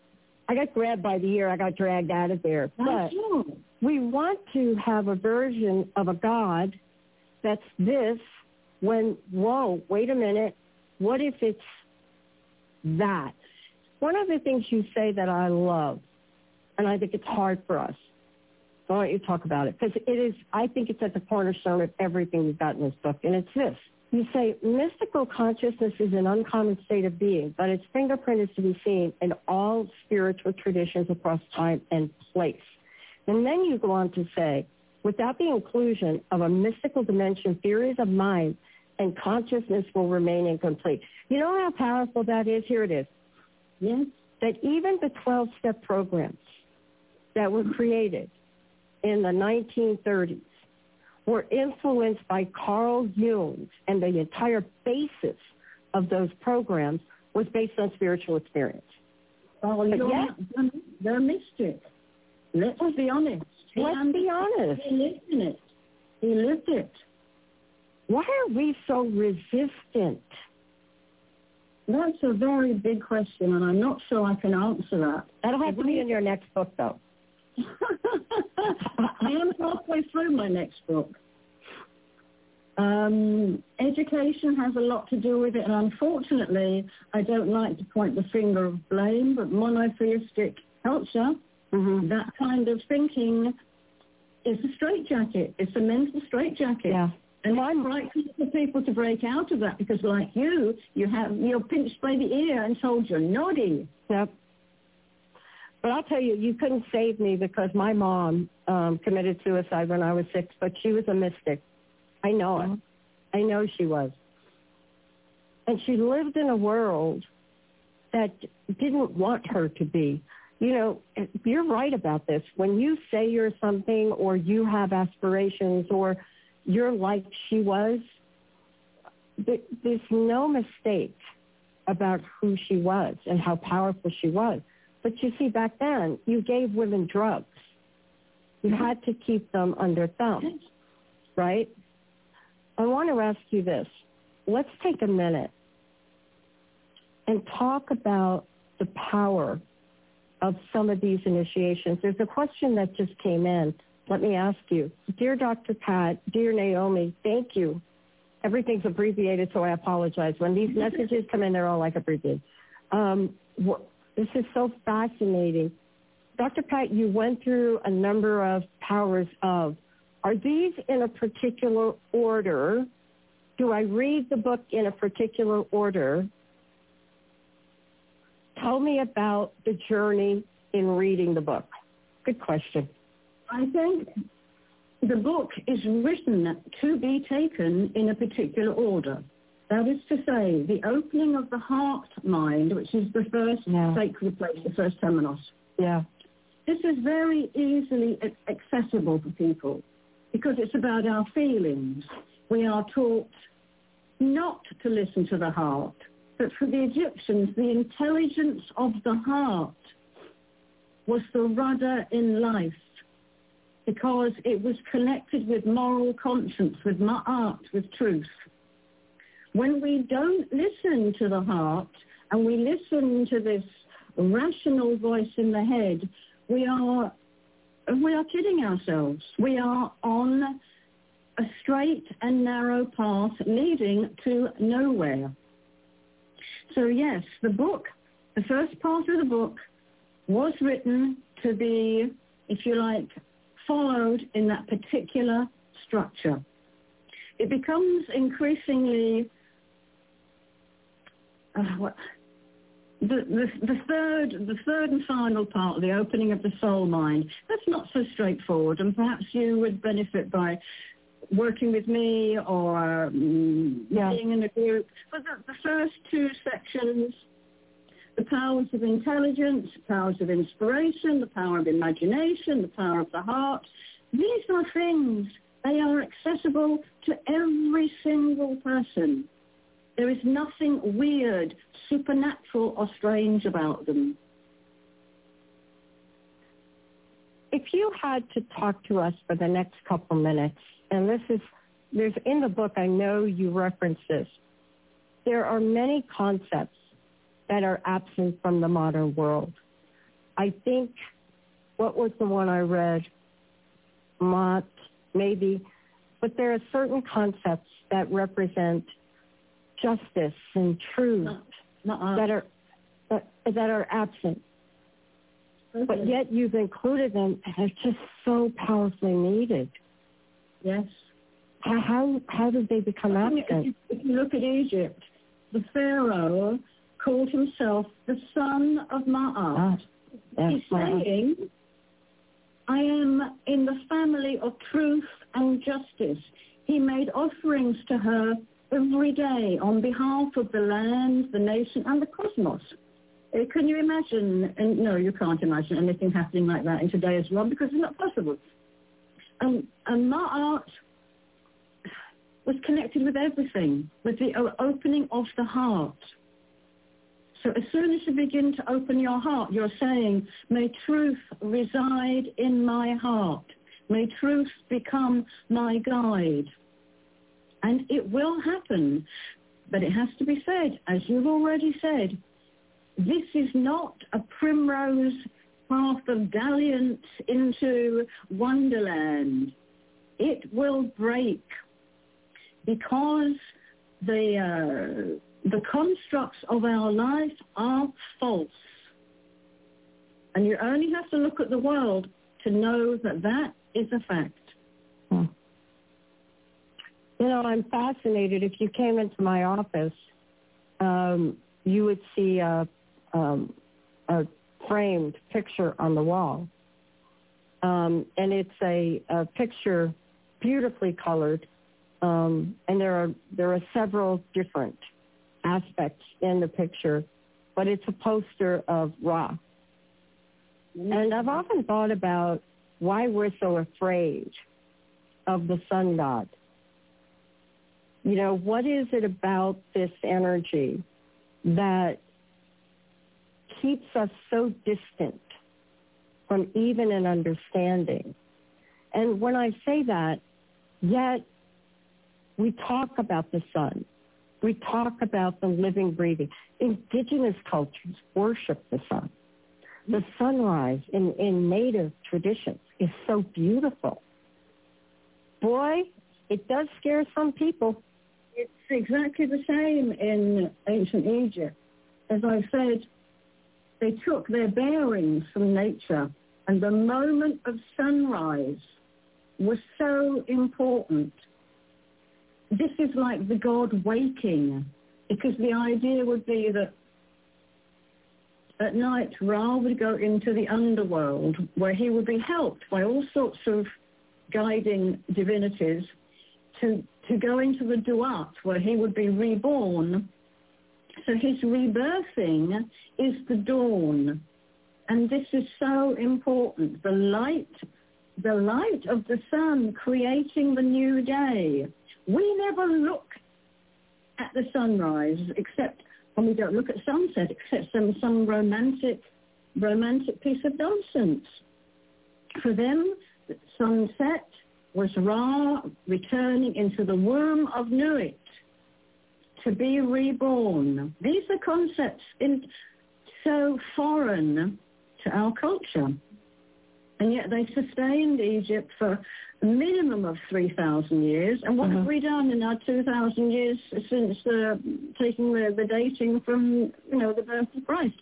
I got grabbed by the ear. I got dragged out of there. But we want to have a version of a God that's this when, whoa, wait a minute. What if it's that? One of the things you say that I love, and I think it's hard for us, so why don't you talk about it? Because it is, I think it's at the cornerstone of everything we've got in this book, and it's this. You say, mystical consciousness is an uncommon state of being, but its fingerprint is to be seen in all spiritual traditions across time and place. And then you go on to say, without the inclusion of a mystical dimension, theories of mind and consciousness will remain incomplete. You know how powerful that is? Here it is. Yes. That even the twelve-step programs that were created in the nineteen thirties were influenced by Carl Jung, and the entire basis of those programs was based on spiritual experience. Oh, but you're yet, not, they're mystic. Let's be honest. Let's and be honest. He lived in it. He lived it. Why are we so resistant? That's a very big question, and I'm not sure I can answer that. That'll have to be in your next book, though. I am halfway through my next book. Um, education has a lot to do with it, and unfortunately, I don't like to point the finger of blame, but monotheistic culture, mm-hmm. that kind of thinking is a straitjacket. It's a mental straitjacket. Yeah. And it's right for people to break out of that because, like you, you have you're pinched by the ear and told you're naughty. Yep. But I'll tell you, you couldn't save me because my mom um, committed suicide when I was six, but she was a mystic. I know it. I know she was. And she lived in a world that didn't want her to be. You know, you're right about this. When you say you're something or you have aspirations or you're like she was, there's no mistake about who she was and how powerful she was. But you see, back then, you gave women drugs. You had to keep them under thumb, right? I want to ask you this. Let's take a minute and talk about the power of some of these initiations. There's a question that just came in. Let me ask you. Dear Doctor Pat, dear Naomi, thank you. Everything's abbreviated, so I apologize. When these messages come in, they're all like abbreviated. Um, wh- this is so fascinating. Doctor Pat, you went through a number of powers of. Are these in a particular order? Do I read the book in a particular order? Tell me about the journey in reading the book. Good question. I think the book is written to be taken in a particular order. That is to say, the opening of the heart mind, which is the first yeah. sacred place, the first temenos. Yeah. This is very easily accessible for people because it's about our feelings. We are taught not to listen to the heart, but for the Egyptians, the intelligence of the heart was the rudder in life, because it was connected with moral conscience, with ma'at, with truth. When we don't listen to the heart and we listen to this rational voice in the head, we are we are kidding ourselves. We are on a straight and narrow path leading to nowhere. So yes, the book, the first part of the book was written to be, if you like, followed in that particular structure. It becomes increasingly uh, what, the, the, the third the third and final part, the opening of the soul mind. That's not so straightforward, and perhaps you would benefit by working with me or um, yeah. being in a group. But the, the first two sections, the powers of intelligence, powers of inspiration, the power of imagination, the power of the heart. These are things, they are accessible to every single person. There is nothing weird, supernatural, or strange about them. If you had to talk to us for the next couple minutes, and this is, there's in the book, I know you reference this, there are many concepts that are absent from the modern world. I think, what was the one I read? Mott, maybe. But there are certain concepts that represent justice and truth Not, that are that, that are absent. Okay. But yet you've included them, and they're just so powerfully needed. Yes. How how, how did they become absent? If you, if you look at Egypt, the Pharaoh called himself the son of Ma'at. Ah, He's saying, I am in the family of truth and justice. He made offerings to her every day on behalf of the land, the nation, and the cosmos. Uh, Can you imagine, and no, you can't imagine anything happening like that in today's world because it's not possible. Um, and Ma'at was connected with everything, with the o- opening of the heart. So as soon as you begin to open your heart, you're saying, may truth reside in my heart. May truth become my guide. And it will happen. But it has to be said, as you've already said, this is not a primrose path of dalliance into wonderland. It will break because the... Uh, The constructs of our life are false. And you only have to look at the world to know that that is a fact. Hmm. You know, I'm fascinated. If you came into my office, um, you would see a, um, a framed picture on the wall. Um, and it's a, a picture beautifully colored. Um, and there are there are several different aspects in the picture, but it's a poster of Ra. And I've often thought about why we're so afraid of the sun god. You know, what is it about this energy that keeps us so distant from even an understanding? And when I say that, yet we talk about the sun. We talk about the living, breathing. Indigenous cultures worship the sun. The sunrise in, in native traditions is so beautiful. Boy, it does scare some people. It's exactly the same in ancient Egypt. As I said, they took their bearings from nature, and the moment of sunrise was so important. This is like the god waking, because the idea would be that at night Ra would go into the underworld where he would be helped by all sorts of guiding divinities to, to go into the Duat where he would be reborn. So his rebirthing is the dawn. And this is so important. The light, the light of the sun creating the new day. We never look at the sunrise except, and we don't look at sunset except some, some romantic, romantic piece of nonsense. For them, the sunset was Ra returning into the womb of Nuit to be reborn. These are concepts in, so foreign to our culture. And yet they sustained Egypt for a minimum of three thousand years. And what mm-hmm. have we done in our two thousand years since uh, taking the, the dating from, you know, the birth of Christ?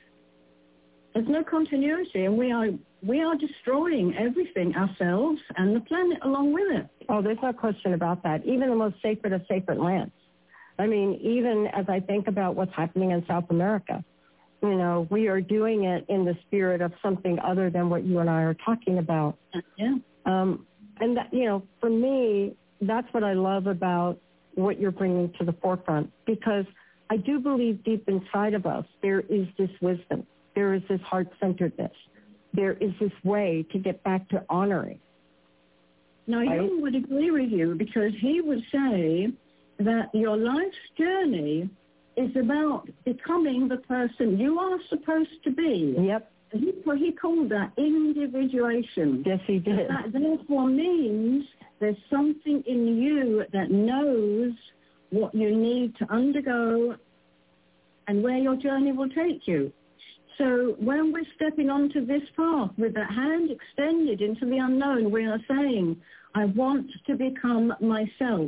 There's no continuity, and we are we are destroying everything, ourselves and the planet along with it. Oh, there's no question about that. Even the most sacred of sacred lands. I mean, even as I think about what's happening in South America, you know, we are doing it in the spirit of something other than what you and I are talking about. Yeah. Um, and, that, you know, for me, that's what I love about what you're bringing to the forefront, because I do believe deep inside of us there is this wisdom. There is this heart-centeredness. There is this way to get back to honoring. Now, right? Jung would agree with you, because he would say that your life's journey is about becoming the person you are supposed to be. Yep. He, well, he called that individuation. Yes, he did. That therefore means there's something in you that knows what you need to undergo and where your journey will take you. So when we're stepping onto this path with that hand extended into the unknown, we are saying, I want to become myself.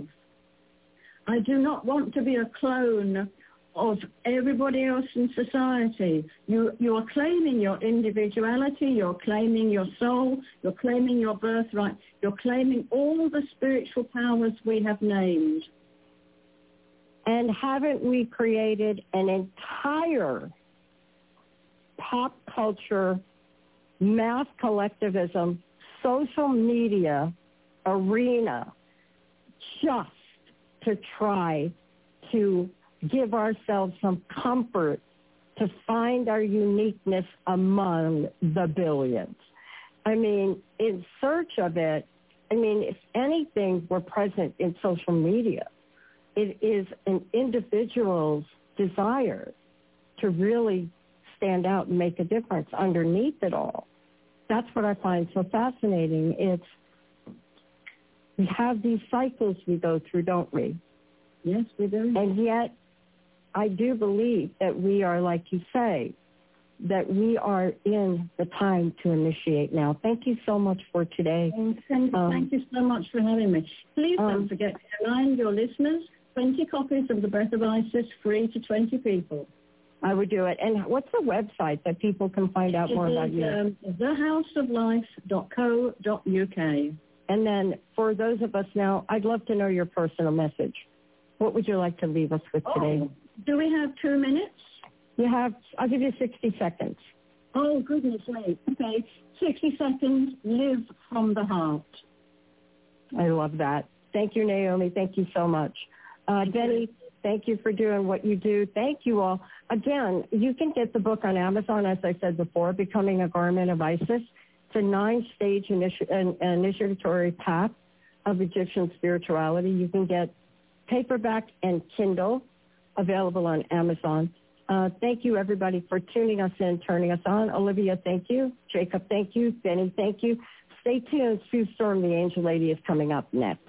I do not want to be a clone of everybody else in society. You, you are claiming your individuality, you're claiming your soul, you're claiming your birthright, you're claiming all the spiritual powers we have named. And haven't we created an entire pop culture, mass collectivism, social media arena just to try to give ourselves some comfort to find our uniqueness among the billions? I mean, in search of it, I mean, if anything were present in social media, it is an individual's desire to really stand out and make a difference underneath it all. That's what I find so fascinating. It's, we have these cycles we go through, don't we? Yes, we do. And yet, I do believe that we are, like you say, that we are in the time to initiate now. Thank you so much for today. And thank, um, thank you so much for having me. Please um, don't forget to remind your listeners, twenty copies of The Breath of Isis, free to twenty people. I would do it. And what's the website that people can find out it more is, about you? Um, the house of life dot co dot U K. And then for those of us now, I'd love to know your personal message. What would you like to leave us with today? Oh, do we have two minutes? You have, I'll give you sixty seconds. Oh, goodness me. Okay. sixty seconds, live from the heart. I love that. Thank you, Naomi. Thank you so much. Uh, thank Benny, you. Thank you for doing what you do. Thank you all. Again, you can get the book on Amazon, as I said before, Becoming a Garment of Isis. It's a nine-stage initi- an, an initiatory path of Egyptian spirituality. You can get paperback and Kindle, available on Amazon. Uh, thank you, everybody, for tuning us in, turning us on. Olivia, thank you. Jacob, thank you. Benny, thank you. Stay tuned. Sue Storm, the Angel Lady, is coming up next.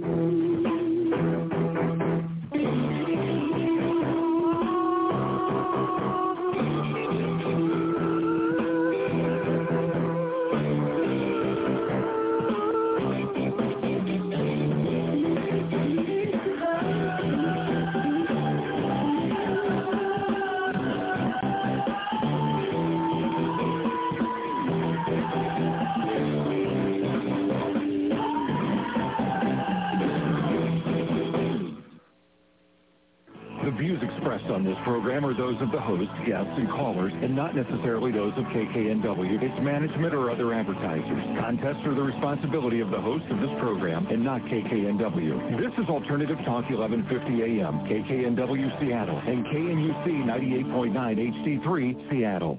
On this program are those of the host, guests, and callers, and not necessarily those of K K N W, its management, or other advertisers. Contests are the responsibility of the host of this program and not K K N W. This is Alternative Talk eleven fifty A M, K K N W Seattle, and K N U C ninety-eight point nine H D three Seattle.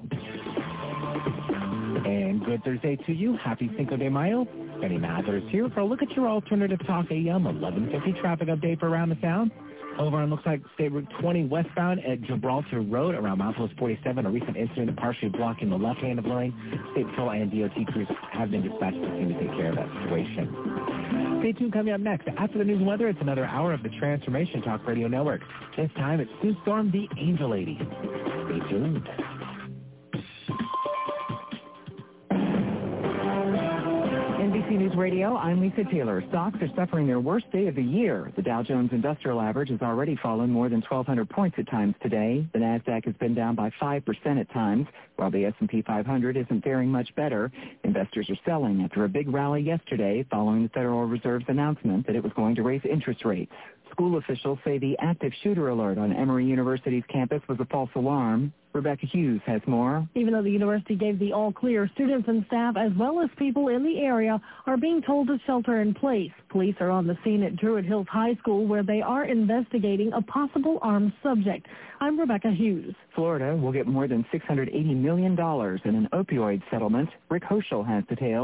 And good Thursday to you. Happy Cinco de Mayo. Benny Mathers here for a look at your Alternative Talk A M eleven fifty traffic update for around the town. Over on, looks like State Route twenty westbound at Gibraltar Road around Milepost forty-seven. A recent incident partially blocking the left hand of the lane. State Patrol and D O T crews have been dispatched to seem to take care of that situation. Stay tuned. Coming up next, after the news and weather, it's another hour of the Transformation Talk Radio Network. This time it's Sue Storm, the Angel Lady. Stay tuned. N B C News Radio, I'm Lisa Taylor. Stocks are suffering their worst day of the year. The Dow Jones Industrial Average has already fallen more than twelve hundred points at times today. The Nasdaq has been down by five percent at times, while the S and P five hundred isn't faring much better. Investors are selling after a big rally yesterday following the Federal Reserve's announcement that it was going to raise interest rates. School officials say the active shooter alert on Emory University's campus was a false alarm. Rebecca Hughes has more. Even though the university gave the all-clear, students and staff, as well as people in the area, are being told to shelter in place. Police are on the scene at Druid Hills High School, where they are investigating a possible armed subject. I'm Rebecca Hughes. Florida will get more than six hundred eighty million dollars in an opioid settlement. Rick Hoschel has details.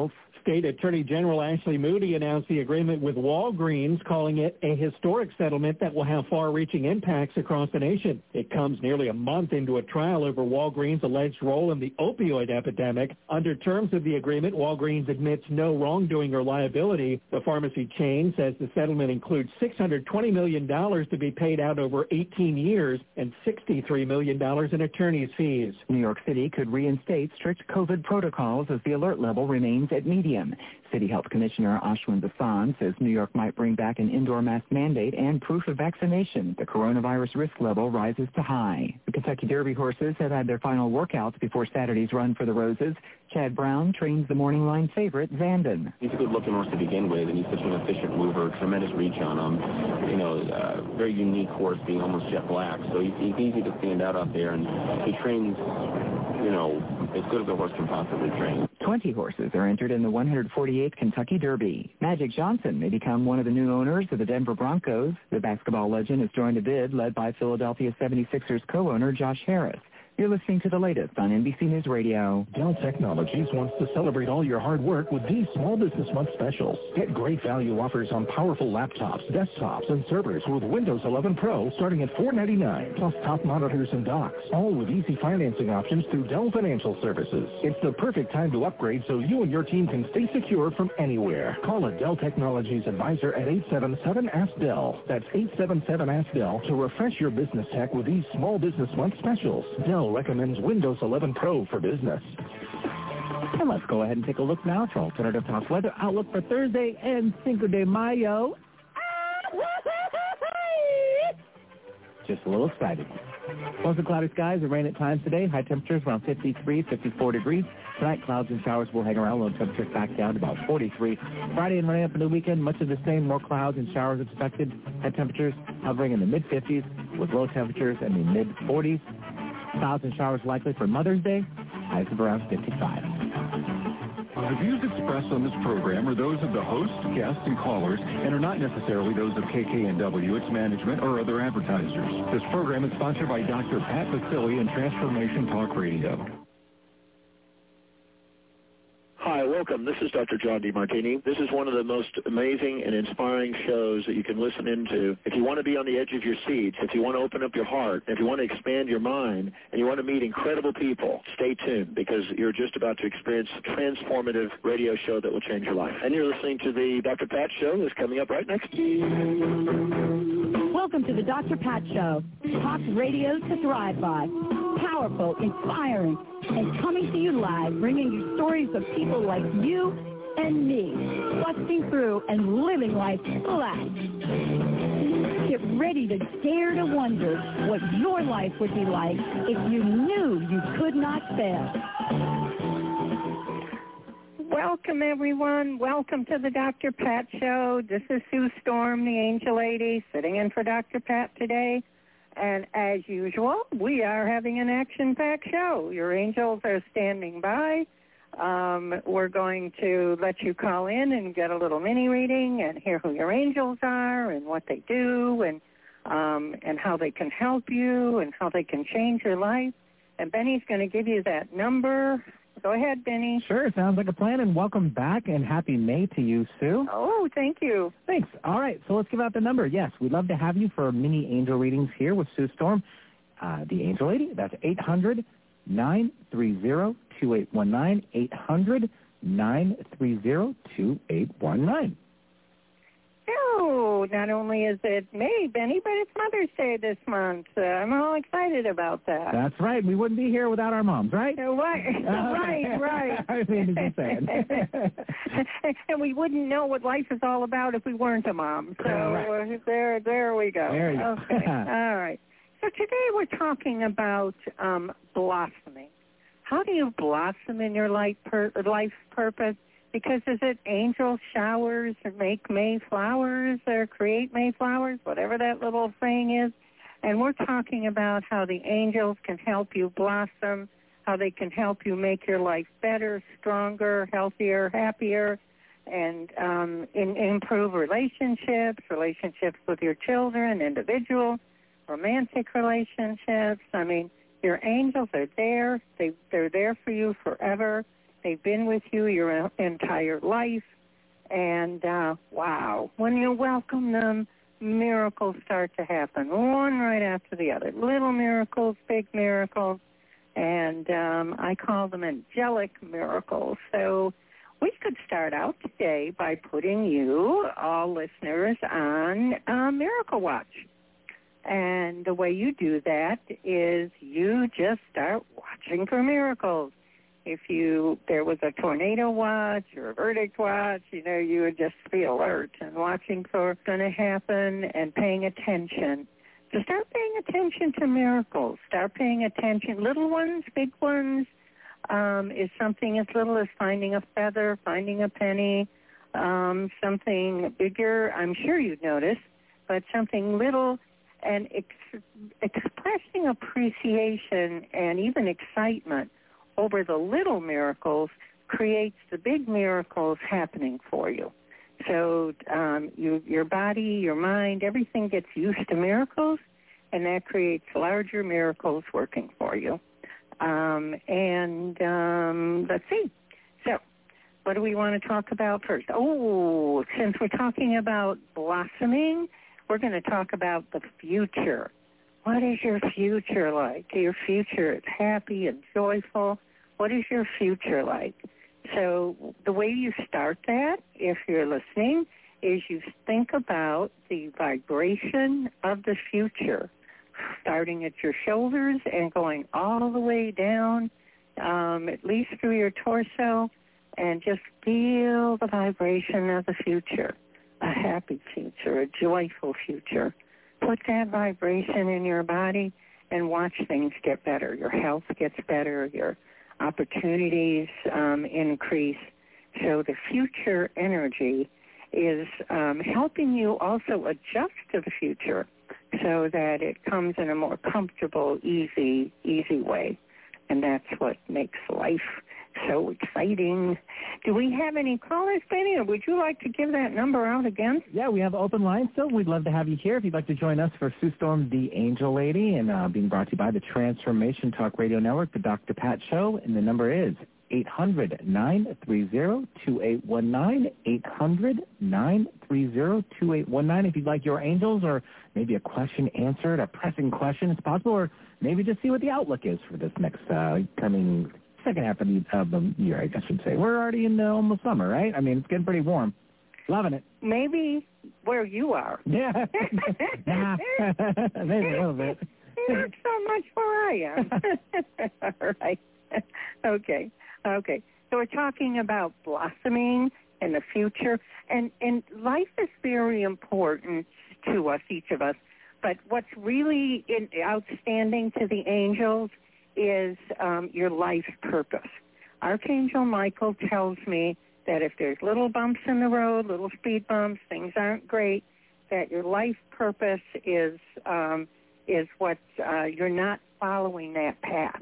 State Attorney General Ashley Moody announced the agreement with Walgreens, calling it a historic settlement that will have far-reaching impacts across the nation. It comes nearly a month into a trial over Walgreens' alleged role in the opioid epidemic. Under terms of the agreement, Walgreens admits no wrongdoing or liability. The pharmacy chain says the settlement includes six hundred twenty million dollars to be paid out over eighteen years and sixty-three million dollars in attorney's fees. New York City could reinstate strict COVID protocols as the alert level remains at medium. City Health Commissioner Ashwin Vasan says New York might bring back an indoor mask mandate and proof of vaccination. The coronavirus risk level rises to high. The Kentucky Derby horses have had their final workouts before Saturday's run for the Roses. Chad Brown trains the morning line favorite, Zandon. He's a good-looking horse to begin with, and he's such an efficient mover, tremendous reach on him. You know, uh, very unique horse, being almost jet black. So he's, he's easy to stand out out there, and he trains, you know, as good as a horse can possibly train. Twenty horses are entered in the one hundred forty-eighth Kentucky Derby. Magic Johnson may become one of the new owners of the Denver Broncos. The basketball legend has joined a bid led by Philadelphia seventy-sixers co-owner Josh Harris. You're listening to the latest on N B C News Radio. Dell Technologies wants to celebrate all your hard work with these Small Business Month specials. Get great value offers on powerful laptops, desktops, and servers with Windows eleven Pro starting at four ninety-nine, plus top monitors and docks, all with easy financing options through Dell Financial Services. It's the perfect time to upgrade so you and your team can stay secure from anywhere. Call a Dell Technologies advisor at eight seven seven, ask Dell. That's eight seven seven, ask Dell to refresh your business tech with these Small Business Month specials. Dell recommends Windows eleven Pro for business. And let's go ahead and take a look now at our alternative house weather outlook for Thursday and Cinco de Mayo. Just a little excited. Mostly cloudy skies and rain at times today. High temperatures around fifty-three, fifty-four degrees. Tonight, clouds and showers will hang around. Low temperatures back down to about forty-three. Friday and running up into the weekend, much of the same. More clouds and showers expected. High temperatures hovering in the mid-fifties with low temperatures in the mid-forties. Clouds and showers likely for Mother's Day. Highs of around fifty-five. The views expressed on this program are those of the host, guests, and callers, and are not necessarily those of K K N W, its management, or other advertisers. This program is sponsored by Doctor Pat Vasili and Transformation Talk Radio. Hi, welcome. This is Doctor John DeMartini. This is one of the most amazing and inspiring shows that you can listen into. If you want to be on the edge of your seats, if you want to open up your heart, if you want to expand your mind, and you want to meet incredible people, stay tuned because you're just about to experience a transformative radio show that will change your life. And you're listening to the Doctor Pat Show that's coming up right next. Welcome to the Doctor Pat Show. Talk radio to thrive by. Powerful, inspiring, and coming to you live, bringing you stories of people like you and me, busting through and living life flat. Get ready to dare to wonder what your life would be like if you knew you could not fail. Welcome, everyone. Welcome to the Doctor Pat Show. This is Sue Storm, the Angel Lady, sitting in for Doctor Pat today. And as usual, we are having an action-packed show. Your angels are standing by. Um, we're going to let you call in and get a little mini reading and hear who your angels are and what they do and um, and how they can help you and how they can change your life. And Benny's going to give you that number. Go ahead, Benny. Sure, sounds like a plan, and welcome back, and happy May to you, Sue. Oh, thank you. Thanks. All right, so let's give out the number. Yes, we'd love to have you for mini angel readings here with Sue Storm, uh, the Angel Lady. That's eight hundred, nine three zero, two eight one nine, eight hundred, nine three zero, two eight one nine. Oh, not only is it May, Benny, but it's Mother's Day this month. Uh, I'm all excited about that. That's right. We wouldn't be here without our moms, right? Uh, right, right, right. I mean, just saying. And we wouldn't know what life is all about if we weren't a mom. So uh, there, there we go. There you okay. go. All right. So today we're talking about um, blossoming. How do you blossom in your life, per- life purpose? Because is it angel showers or make May flowers or create May flowers, whatever that little saying is? And we're talking about how the angels can help you blossom, how they can help you make your life better, stronger, healthier, happier, and um, in, improve relationships, relationships with your children, individual, romantic relationships. I mean, your angels are there. They, they're there for you forever. They've been with you your entire life. And, uh, wow, when you welcome them, miracles start to happen, one right after the other. Little miracles, big miracles, and um, I call them angelic miracles. So we could start out today by putting you, all listeners, on uh, Miracle Watch. And the way you do that is you just start watching for miracles. If you there was a tornado watch or a verdict watch, you know, you would just be alert and watching for what's going to happen and paying attention. So start paying attention to miracles. Start paying attention. Little ones, big ones, um, is something as little as finding a feather, finding a penny, um, something bigger, I'm sure you'd notice, but something little, and ex- expressing appreciation and even excitement over the little miracles creates the big miracles happening for you. So um, you, your body, your mind, everything gets used to miracles, and that creates larger miracles working for you. Um, and um, let's see. So what do we want to talk about first? Oh, since we're talking about blossoming, we're going to talk about the future. What is your future like? Your future is happy and joyful. What is your future like? So the way you start that, if you're listening, is you think about the vibration of the future, starting at your shoulders and going all the way down, um, at least through your torso, and just feel the vibration of the future, a happy future, a joyful future. Put that vibration in your body and watch things get better. Your health gets better, your opportunities um, increase. So the future energy is um, helping you also adjust to the future so that it comes in a more comfortable, easy, easy way. And that's what makes life so exciting. Do we have any callers, Benny, or would you like to give that number out again? Yeah, we have open lines still. We'd love to have you here if you'd like to join us for Sue Storm, the Angel Lady, and uh, being brought to you by the Transformation Talk Radio Network, the Doctor Pat Show, and the number is eight hundred, nine three zero, two eight one nine, eight hundred, nine three zero, two eight one nine. If you'd like your angels or maybe a question answered, a pressing question, it's possible, or maybe just see what the outlook is for this next uh, coming second half of the, of the year, I should say. We're already in the almost summer, right? I mean, it's getting pretty warm. Loving it. Maybe where you are. Yeah. Maybe a little bit. Not so much where I am. All right. Okay. Okay. So we're talking about blossoming in the future, and, and life is very important to us, each of us, but what's really in, outstanding to the angels is um, your life purpose. Archangel Michael tells me that if there's little bumps in the road, little speed bumps, things aren't great, that your life purpose is um, is what uh, you're not following that path.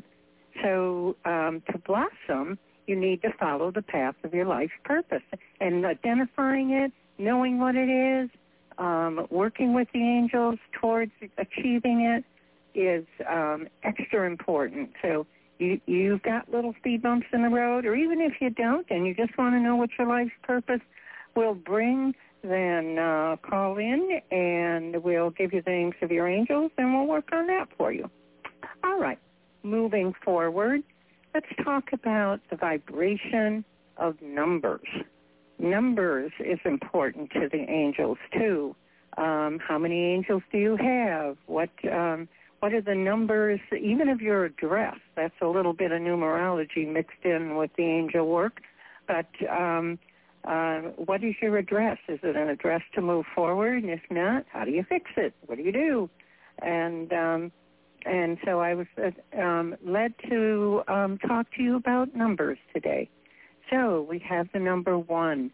So um, to blossom, you need to follow the path of your life purpose, and identifying it, knowing what it is, um, working with the angels towards achieving it, is um, extra important. So you, you've got little speed bumps in the road, or even if you don't and you just want to know what your life's purpose will bring, then uh, call in and we'll give you the names of your angels and we'll work on that for you. All right, moving forward, let's talk about the vibration of numbers. Numbers is important to the angels too. Um, how many angels do you have? What um, What are the numbers, even of your address? That's a little bit of numerology mixed in with the angel work. But um, uh, what is your address? Is it an address to move forward? And if not, how do you fix it? What do you do? And um, and so I was uh, um, led to um, talk to you about numbers today. So we have the number one.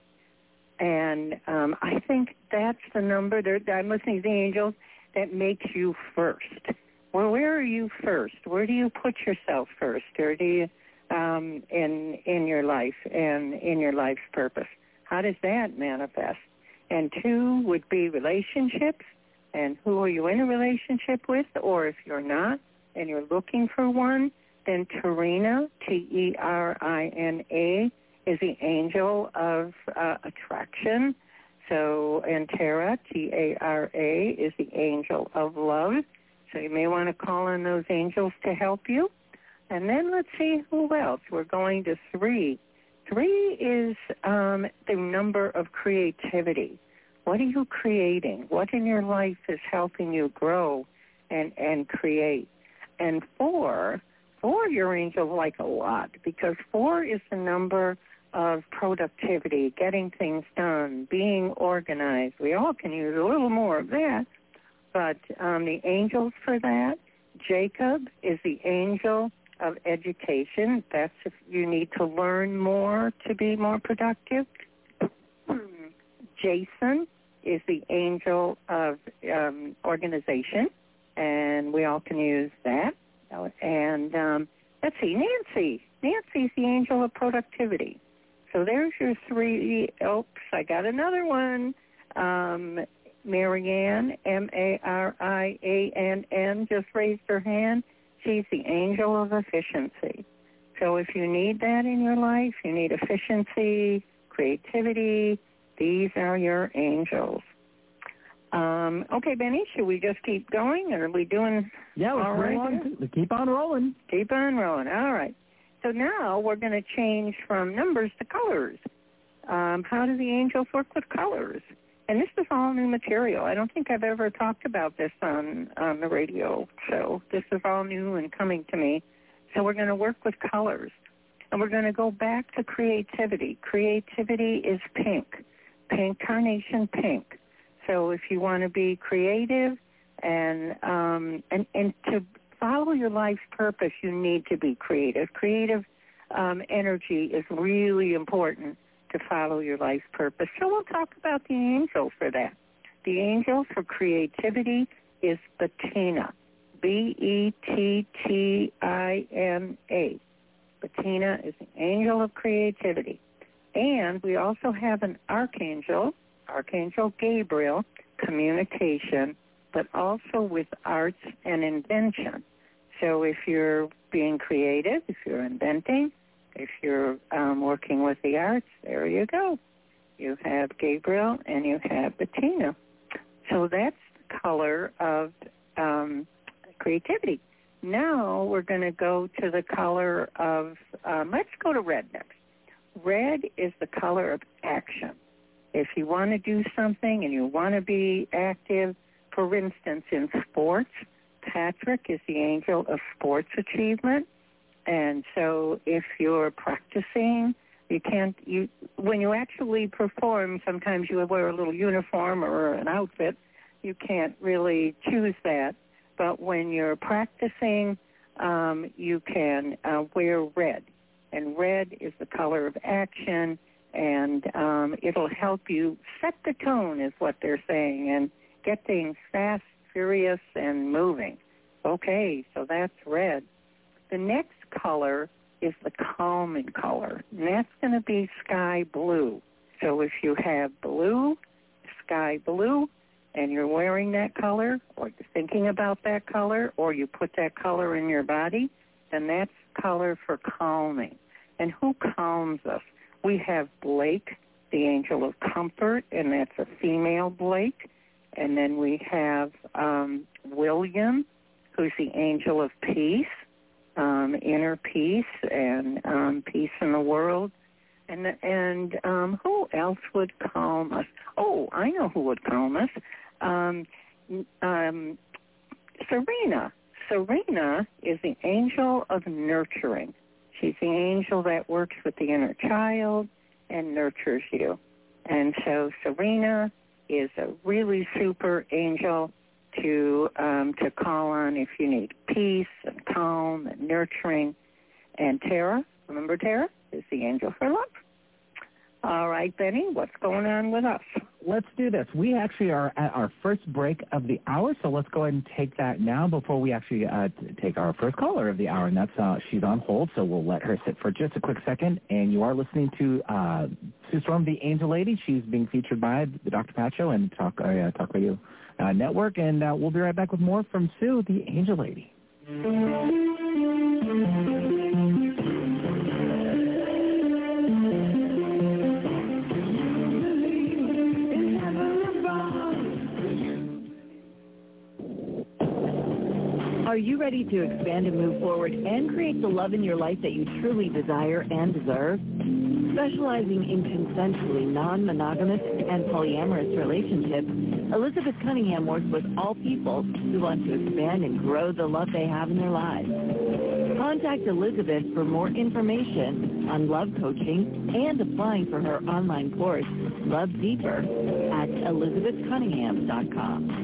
And um, I think that's the number, that I'm listening to the angels, that makes you first. Well, where are you first? Where do you put yourself first, or do you um, in in your life and in your life's purpose? How does that manifest? And two would be relationships, and who are you in a relationship with, or if you're not and you're looking for one, Then Terina, T E R I N A, is the angel of uh, attraction. So, and Tara, T A R A, is the angel of love. So you may want to call on those angels to help you. And then let's see who else. We're going to three. Three is um, the number of creativity. What are you creating? What in your life is helping you grow and, and create? And four, four your angels like a lot, because four is the number of productivity, getting things done, being organized. We all can use a little more of that. But um, the angels for that, Jacob is the angel of education. That's if you need to learn more to be more productive. Jason is the angel of um, organization, and we all can use that. And um, let's see, Nancy. Nancy's the angel of productivity. So there's your three. Oops, I got another one. Um, Marianne, M A R I A N N, just raised her hand. She's the angel of efficiency. So if you need that in your life, you need efficiency, creativity, these are your angels. Um, okay, Benny, should we just keep going, or are we doing yeah, let's all roll right? On. Keep on rolling. Keep on rolling. All right. So now we're going to change from numbers to colors. Um, how do the angels work with colors? And this is all new material. I don't think I've ever talked about this on, on the radio, so this is all new and coming to me. So we're going to work with colors. And we're going to go back to creativity. Creativity is pink, pink, carnation pink. So if you want to be creative and um, and, and to follow your life's purpose, you need to be creative. Creative um, energy is really important to follow your life's purpose. So we'll talk about the angel for that. The angel for creativity is Bettina, B E T T I N A. Bettina is the angel of creativity. And we also have an archangel, Archangel Gabriel, communication, but also with arts and invention. So if you're being creative, if you're inventing, if you're um, working with the arts, there you go. You have Gabriel and you have Bettina. So that's the color of um, creativity. Now we're going to go to the color of, um, let's go to red next. Red is the color of action. If you want to do something and you want to be active, for instance, in sports, Patrick is the angel of sports achievement. And so if you're practicing, you can't, you when you actually perform, sometimes you wear a little uniform or an outfit. You can't really choose that. But when you're practicing, um, you can uh, wear red. And red is the color of action, and um, it'll help you set the tone, is what they're saying, and get things fast, furious, and moving. Okay, so that's red. The next color is the calming color, and that's going to be sky blue. So if you have blue, sky blue, and you're wearing that color, or you're thinking about that color, or you put that color in your body, then that's color for calming. And who calms us? We have Blake, the angel of comfort, and that's a female Blake. And then we have um, William, who's the angel of peace, um, inner peace and um, peace in the world. And and um, who else would calm us? Oh, I know who would calm us. Um, um, Serena. Serena is the angel of nurturing. She's the angel that works with the inner child and nurtures you. And so Serena is a really super angel to um, to call on if you need peace and calm and nurturing. And Tara, remember Tara, is the angel for love. All right, Benny, what's going on with us? Let's do this. We actually are at our first break of the hour, so let's go ahead and take that now before we actually uh, take our first caller of the hour, and that's uh, she's on hold, so we'll let her sit for just a quick second. And you are listening to uh, Sue Storm, the Angel Lady. She's being featured by the Doctor Pat Show and Talk, uh, Talk Radio uh, Network, and uh, we'll be right back with more from Sue, the Angel Lady. you ready to expand and move forward and create the love in your life that you truly desire and deserve? Specializing in consensually non-monogamous and polyamorous relationships, Elizabeth Cunningham works with all people who want to expand and grow the love they have in their lives. Contact Elizabeth for more information on love coaching and applying for her online course, Love Deeper, at elizabeth cunningham dot com.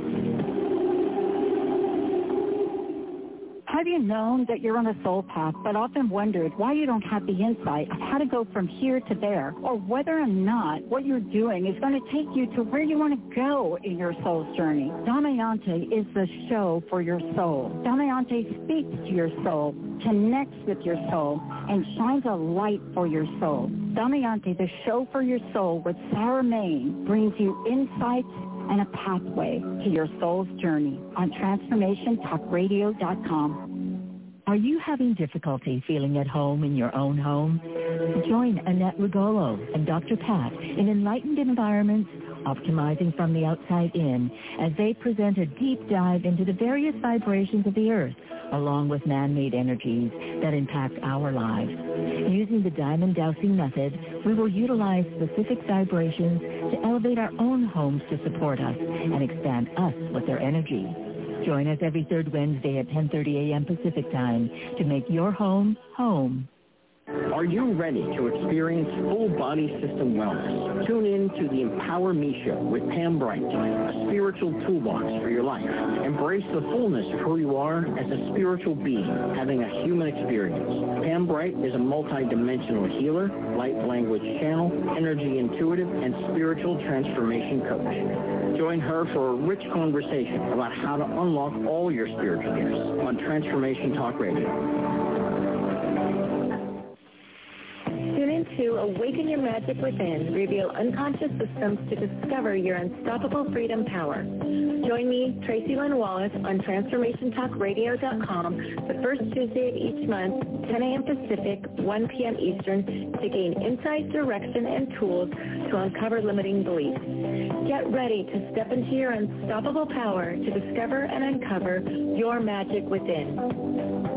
Have you known that you're on a soul path, but often wondered why you don't have the insight of how to go from here to there, or whether or not what you're doing is going to take you to where you want to go in your soul's journey? Damayanti is the show for your soul. Damayanti speaks to your soul, connects with your soul, and shines a light for your soul. Damayanti, the show for your soul with Sarah Main, brings you insights and a pathway to your soul's journey on transformation talk radio dot com. Are you having difficulty feeling at home in your own home? Join Annette Rigolo and Doctor Pat in Enlightened Environments, Optimizing from the Outside In, as they present a deep dive into the various vibrations of the earth, along with man-made energies that impact our lives. Using the diamond dowsing method, we will utilize specific vibrations to elevate our own homes to support us and expand us with their energy. Join us every third Wednesday at ten thirty a.m. Pacific Time to make your home home. Are you ready to experience full body system wellness? Tune in to the Empower Me Show with Pam Bright, a spiritual toolbox for your life. Embrace the fullness of who you are as a spiritual being having a human experience. Pam Bright is a multi-dimensional healer, light language channel, energy intuitive, and spiritual transformation coach. Join her for a rich conversation about how to unlock all your spiritual gifts on Transformation Talk Radio. Tune into Awaken Your Magic Within, reveal unconscious systems to discover your unstoppable freedom power. Join me, Tracy Lynn Wallace, on transformation talk radio dot com the first Tuesday of each month, ten a.m. Pacific, one p.m. Eastern, to gain insight, direction, and tools to uncover limiting beliefs. Get ready to step into your unstoppable power to discover and uncover your magic within.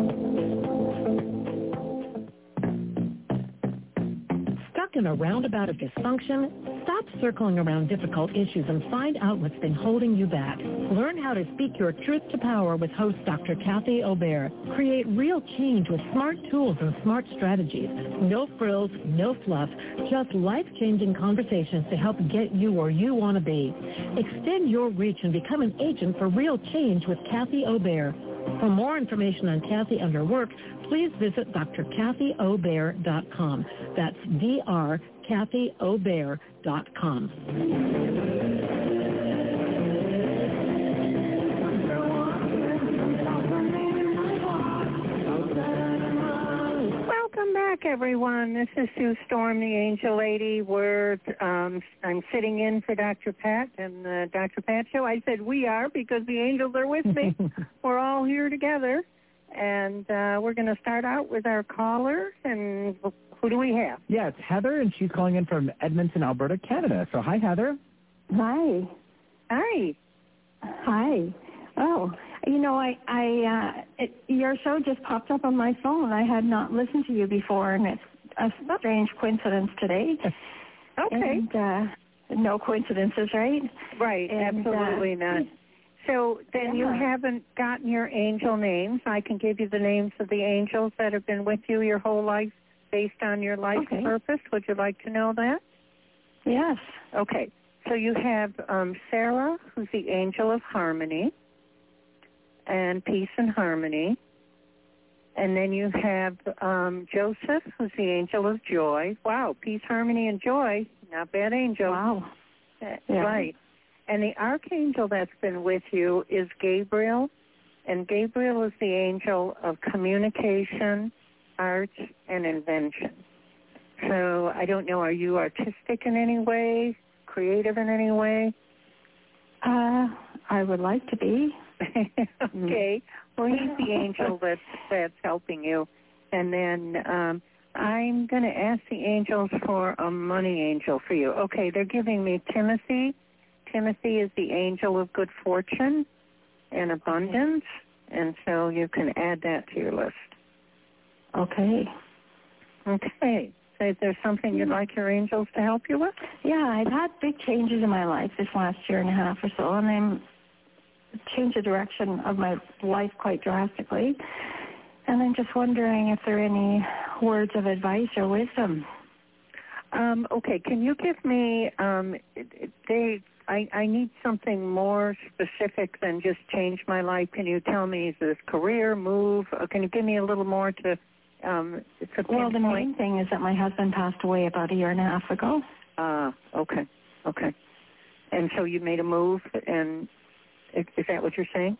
In a roundabout of dysfunction, stop circling around difficult issues and find out what's been holding you back. Learn how to speak your truth to power with host Doctor Kathy Obear. Create real change with smart tools and smart strategies. No frills, no fluff, just life-changing conversations to help get you where you want to be. Extend your reach and become an agent for real change with Kathy Obear. For more information on Kathy and her work, please visit d r kathy obear dot com. That's D R kathy obear dot com. Welcome back, everyone. This is Sue Storm, the Angel Lady. We're, um, I'm sitting in for Doctor Pat and the Doctor Pat Show. I said we are because the angels are with me. We're all here together. And uh, we're going to start out with our callers. And who do we have? Yeah, it's Heather, and she's calling in from Edmonton, Alberta, Canada. So hi, Heather. Hi. Hi. Hi. Oh, you know, I, I, uh, it, your show just popped up on my phone. I had not listened to you before, and it's a strange coincidence today. Okay. And, uh, no coincidences, right? Right, and, absolutely uh, not. So then yeah. you haven't gotten your angel names. I can give you the names of the angels that have been with you your whole life based on your life okay. purpose. Would you like to know that? Yes. Okay. So you have um, Sarah, who's the angel of harmony and peace and harmony. And then you have um, Joseph, who's the angel of joy. Wow, peace, harmony, and joy. Not bad angel. Wow. That's yeah. right. And the archangel that's been with you is Gabriel. And Gabriel is the angel of communication, art, and invention. So I don't know, are you artistic in any way, creative in any way? Uh, I would like to be. Okay. Well, he's the angel that's, that's helping you. And then um, I'm going to ask the angels for a money angel for you. Okay, they're giving me Timothy. Timothy is the angel of good fortune and abundance. and so you can add that to your list. Okay. Okay. So is there something you'd like your angels to help you with? Yeah, I've had big changes in my life this last year and a half or so, and I'm changed the direction of my life quite drastically. And I'm just wondering if there are any words of advice or wisdom. Um, okay, can you give me, um, they, I, I need something more specific than just change my life. Can you tell me, is this career, move? Or can you give me a little more to, um, to Well, the main thing is that my husband passed away about a year and a half ago. Ah, uh, okay, okay. And so you made a move, and is, is that what you're saying?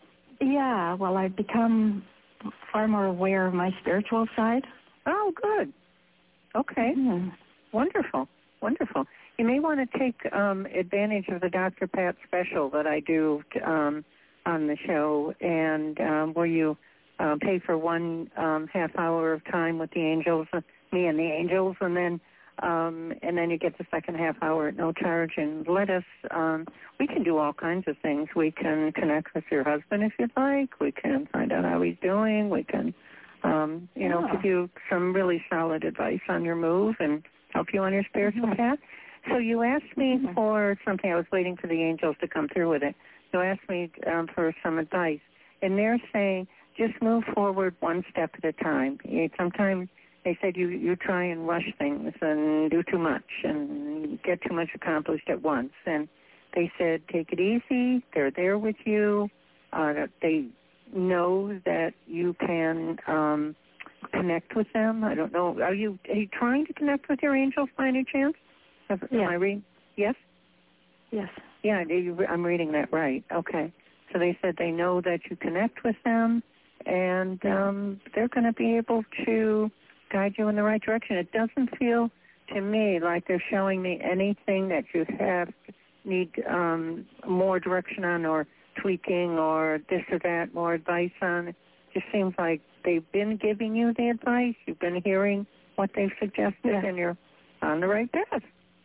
Yeah, well, I've become far more aware of my spiritual side. Oh, good. Okay. Mm-hmm. Wonderful, wonderful. You may want to take um, advantage of the Doctor Pat special that I do um, on the show, and um, where you uh, pay for one um, half hour of time with the angels, uh, me and the angels, and then um, and then you get the second half hour at no charge. And let us, um, we can do all kinds of things. We can connect with your husband if you'd like. We can find out how he's doing. We can, um, you know, Yeah. give you some really solid advice on your move and help you on your spiritual Mm-hmm. path. So you asked me Mm-hmm. for something. I was waiting for the angels to come through with it. You asked me um, for some advice. And they're saying just move forward one step at a time. You- Sometimes they said you, you try and rush things and do too much and get too much accomplished at once. And they said take it easy. They're there with you. Uh, they know that you can um, connect with them. I don't know. Are you are you trying to connect with your angels by any chance? Have, Yes. Am I reading? Yes? Yes. Yeah, you, I'm reading that right. Okay. So they said they know that you connect with them, and um, they're going to be able to guide you in the right direction. It doesn't feel to me like they're showing me anything that you have need um, more direction on or tweaking or this or that, more advice on. It just seems like they've been giving you the advice. You've been hearing what they've suggested, Yeah. and you're on the right path.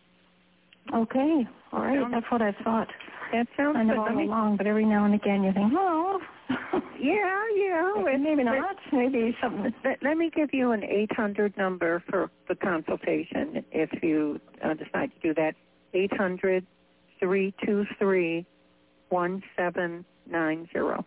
Okay. All right. Sounds, That's what I thought. That sounds I know good. all Let me- along, but every now and again you think, oh. Yeah, yeah. Maybe, maybe not. Maybe something. Let, let me give you an eight hundred number for the consultation if you uh, decide to do that. eight hundred, three two three, one seven nine zero.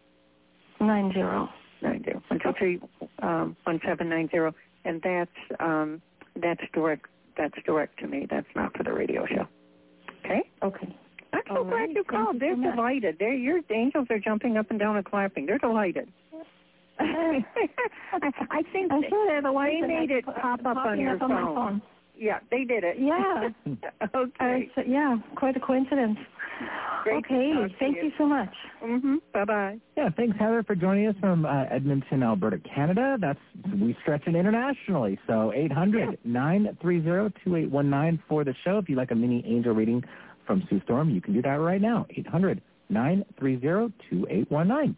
Nine zero. Nine zero. One two three, um, one seven nine zero. And that's um, that's direct. That's direct to me. That's not for the radio show. Okay. Okay. I'm so All glad right. you Thank called. you They're so much. delighted. They're, your angels are jumping up and down and clapping. They're delighted. I, I think I'm sure they're the ones they that made have it pop up on popping your up on phone. my phone. Yeah, they did it. Yeah. Okay. Uh, so, yeah, quite a coincidence. Great okay, to talk to thank you. you so much. Mm-hmm. Bye-bye. Yeah, thanks, Heather, for joining us from uh, Edmonton, Alberta, Canada. That's we stretch it internationally. So eight hundred, nine three zero, two eight one nine for the show. If you'd like a mini angel reading from Sue Storm, you can do that right now. eight hundred, nine three zero, two eight one nine.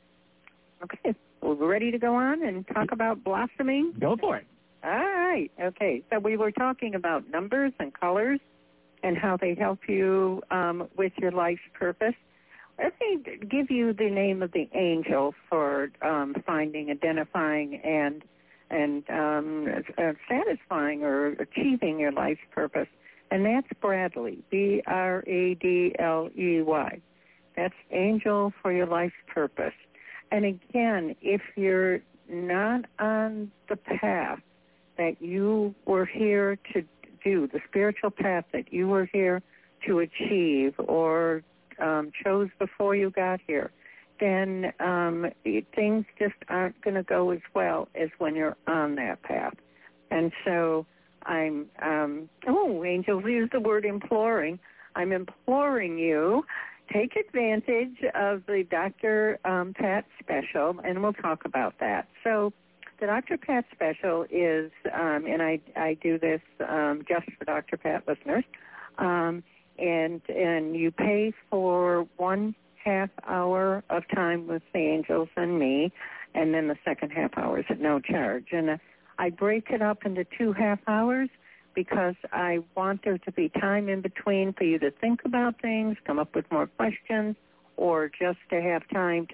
Okay. Well, we're ready to go on and talk about blossoming? Go for it. All right. Okay. So we were talking about numbers and colors and how they help you um, with your life's purpose. Let me give you the name of the angel for um, finding, identifying, and and um, uh, satisfying or achieving your life's purpose. And that's Bradley, B R A D L E Y. That's angel for your life's purpose. And again, if you're not on the path that you were here to do, the spiritual path that you were here to achieve or um, chose before you got here, then um, it, things just aren't going to go as well as when you're on that path. And so I'm, um, oh, angels use the word imploring. I'm imploring you, take advantage of the Doctor Um, Pat special, and we'll talk about that. So the Doctor Pat special is, um, and I, I do this um, just for Doctor Pat listeners, um, and and you pay for one half hour of time with the angels and me, and then the second half hour is at no charge. And uh, I break it up into two half hours because I want there to be time in between for you to think about things, come up with more questions, or just to have time to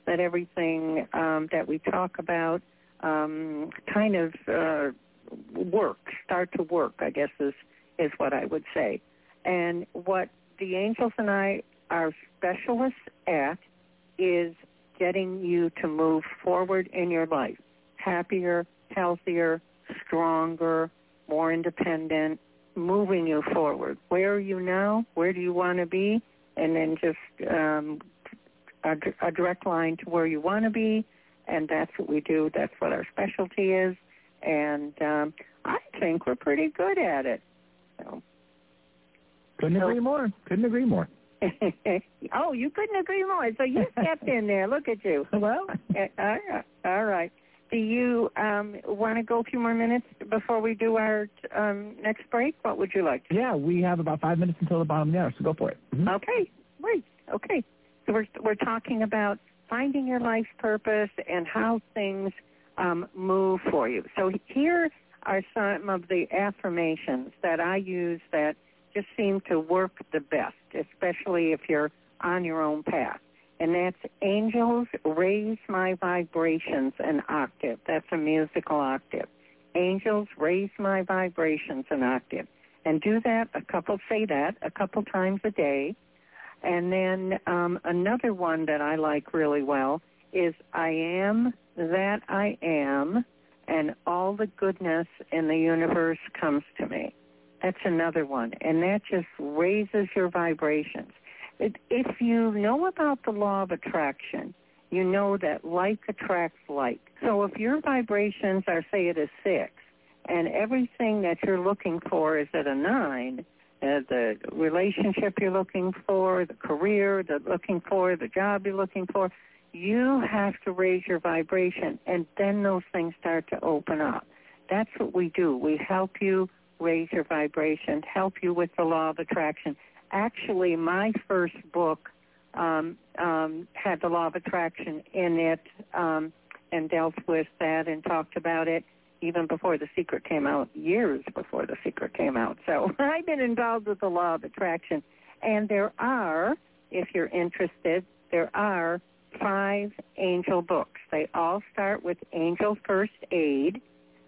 that everything um, that we talk about um, kind of uh, work, start to work, I guess is, is what I would say. And what the angels and I are specialists at is getting you to move forward in your life, happier, healthier, stronger, more independent, moving you forward. Where are you now? Where do you want to be? And then just um, a, a direct line to where you want to be, and that's what we do. That's what our specialty is, and um, I think we're pretty good at it. So. Couldn't so, agree more. Couldn't agree more. Oh, you couldn't agree more. So you stepped in there. Look at you. Well, all right. Do you um, want to go a few more minutes before we do our um, next break? What would you like? Yeah, we have about five minutes until the bottom of the hour, so go for it. Mm-hmm. Okay, great. Okay. So we're, we're talking about finding your life's purpose and how things um, move for you. So here are some of the affirmations that I use that just seem to work the best, especially if you're on your own path. And that's angels raise my vibrations an octave. That's a musical octave. Angels raise my vibrations an octave. And do that a couple, say that a couple times a day. And then um, another one that I like really well is I am that I am, and all the goodness in the universe comes to me. That's another one. And that just raises your vibrations. If you know about the law of attraction, you know that like attracts like. So if your vibrations are, say, at a six, and everything that you're looking for is at a nine, uh, the relationship you're looking for, the career you're looking for, the job you're looking for, you have to raise your vibration, and then those things start to open up. That's what we do. We help you raise your vibration, help you with the law of attraction. Actually, my first book um, um, had the law of attraction in it um, and dealt with that and talked about it even before The Secret came out, years before The Secret came out. So I've been involved with the law of attraction. And there are, if you're interested, there are five angel books. They all start with Angel First Aid.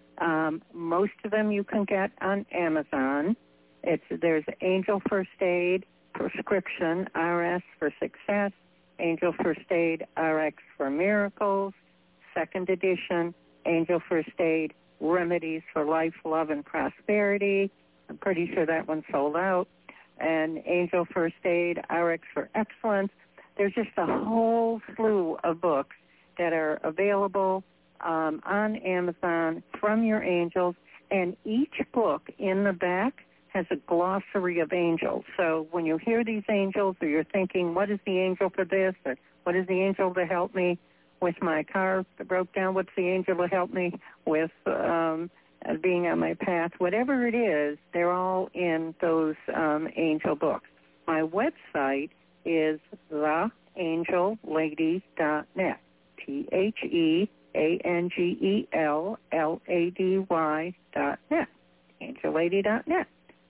Um, most of them you can get on Amazon. It's there's Angel First Aid Prescription, R S for Success, Angel First Aid R X for Miracles, second edition, Angel First Aid Remedies for Life, Love, and Prosperity. I'm pretty sure that one's sold out. And Angel First Aid R X for Excellence. There's just a whole slew of books that are available um, on Amazon from your angels, and each book in the back has a glossary of angels. So when you hear these angels, or you're thinking, what is the angel for this, or what is the angel to help me with my car that broke down, what's the angel to help me with um, being on my path, whatever it is, they're all in those um, angel books. My website is the angel lady dot net, T H E A N G E L L A D Y dot net, angel lady dot net.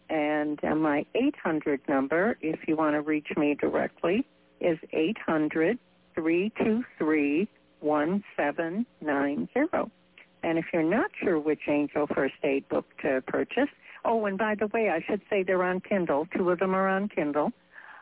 And uh, my eight hundred number, if you want to reach me directly, is eight hundred, three two three, one seven nine zero. And if you're not sure which Angel First Aid book to purchase, oh, and by the way, I should say they're on Kindle. Two of them are on Kindle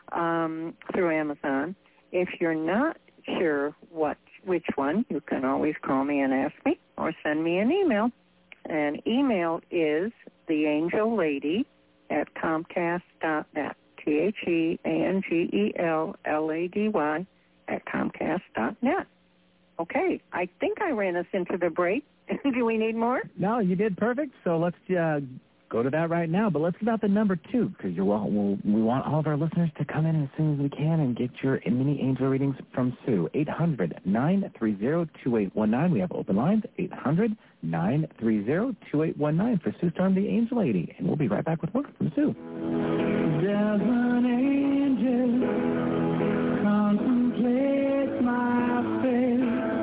um, through Amazon. If you're not sure what which one, you can always call me and ask me or send me an email. And email is theangellady at comcast dot net, T H E A N G E L L A D Y at comcast dot net. Okay, I think I ran us into the break. Do we need more? No, you did perfect, so let's uh, go to that right now. But let's give out the number, too, because you're well, we'll, we want all of our listeners to come in as soon as we can and get your mini angel readings from Sue. eight hundred, nine three zero, two eight one nine. We have open lines, eight hundred, nine three zero, two eight one nine for Sue Storm, the Angel Lady. And we'll be right back with more from Sue. Does an angel contemplate my face?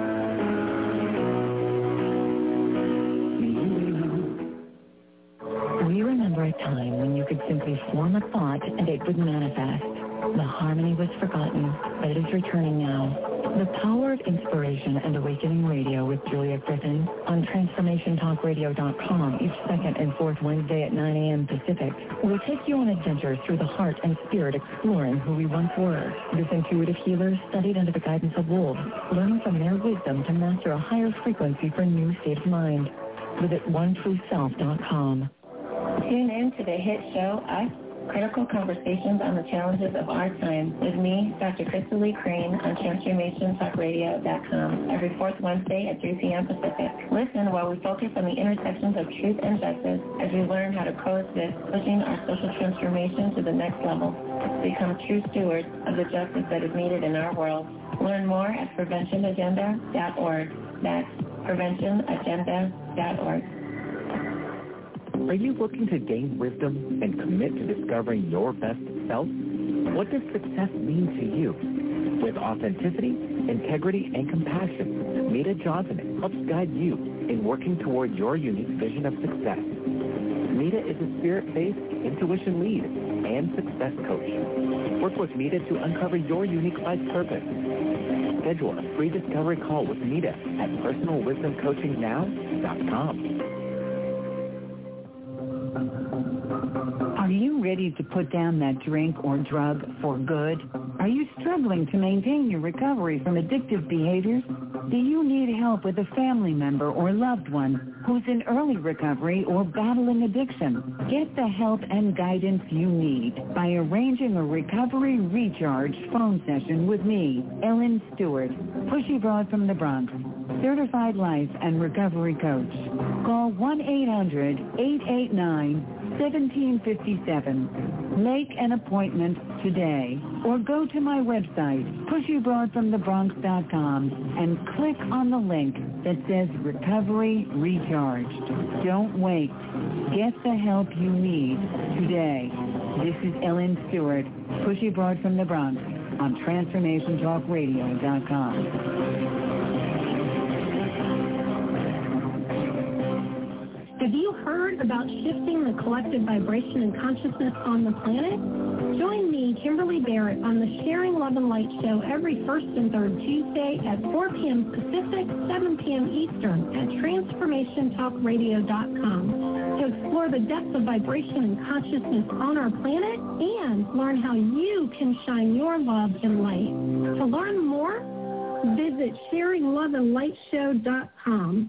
We remember a time when you could simply form a thought and it would manifest. The harmony was forgotten, but it is returning now. The Power of Inspiration and Awakening Radio with Julia Griffin on Transformation Talk Radio dot com each second and fourth Wednesday at nine a.m. Pacific will take you on adventures through the heart and spirit, exploring who we once were. This intuitive healer studied under the guidance of wolves, learning from their wisdom to master a higher frequency for a new state of mind. Visit one true self dot com. Tune in to the hit show, Us, Critical Conversations on the Challenges of Our Time with me, Doctor Crystal Lee Crane, on Transformation Talk Radio dot com every fourth Wednesday at three p.m. Pacific. Listen while we focus on the intersections of truth and justice as we learn how to coexist, pushing our social transformation to the next level to become true stewards of the justice that is needed in our world. Learn more at prevention agenda dot org. That's prevention agenda dot org. Are you looking to gain wisdom and commit to discovering your best self? What does success mean to you? With authenticity, integrity, and compassion, Mita Johnson helps guide you in working toward your unique vision of success. Mita is a spirit-based intuition lead and success coach. Work with Mita to uncover your unique life purpose. Schedule a free discovery call with Mita at personal wisdom coaching now dot com. Are you ready to put down that drink or drug for good? Are you struggling to maintain your recovery from addictive behaviors? Do you need help with a family member or loved one who's in early recovery or battling addiction? Get the help and guidance you need by arranging a recovery recharge phone session with me, Ellen Stewart, Pushy Broad from the Bronx, certified life and recovery coach. Call one eight hundred eight eight nine seventeen fifty-seven. Make an appointment today or go to my website, pushy broad from the bronx dot com, and click on the link that says Recovery Recharged. Don't wait. Get the help you need today. This is Ellen Stewart, Pushy Broad from the Bronx on Transformation Talk Radio dot com. Have you heard about shifting the collective vibration and consciousness on the planet? Join me, Kimberly Barrett, on the Sharing Love and Light show every first and third Tuesday at four p.m. Pacific, seven p.m. Eastern at Transformation Talk Radio dot com to explore the depths of vibration and consciousness on our planet and learn how you can shine your love and light. To learn more, visit Sharing Love and Light show dot com.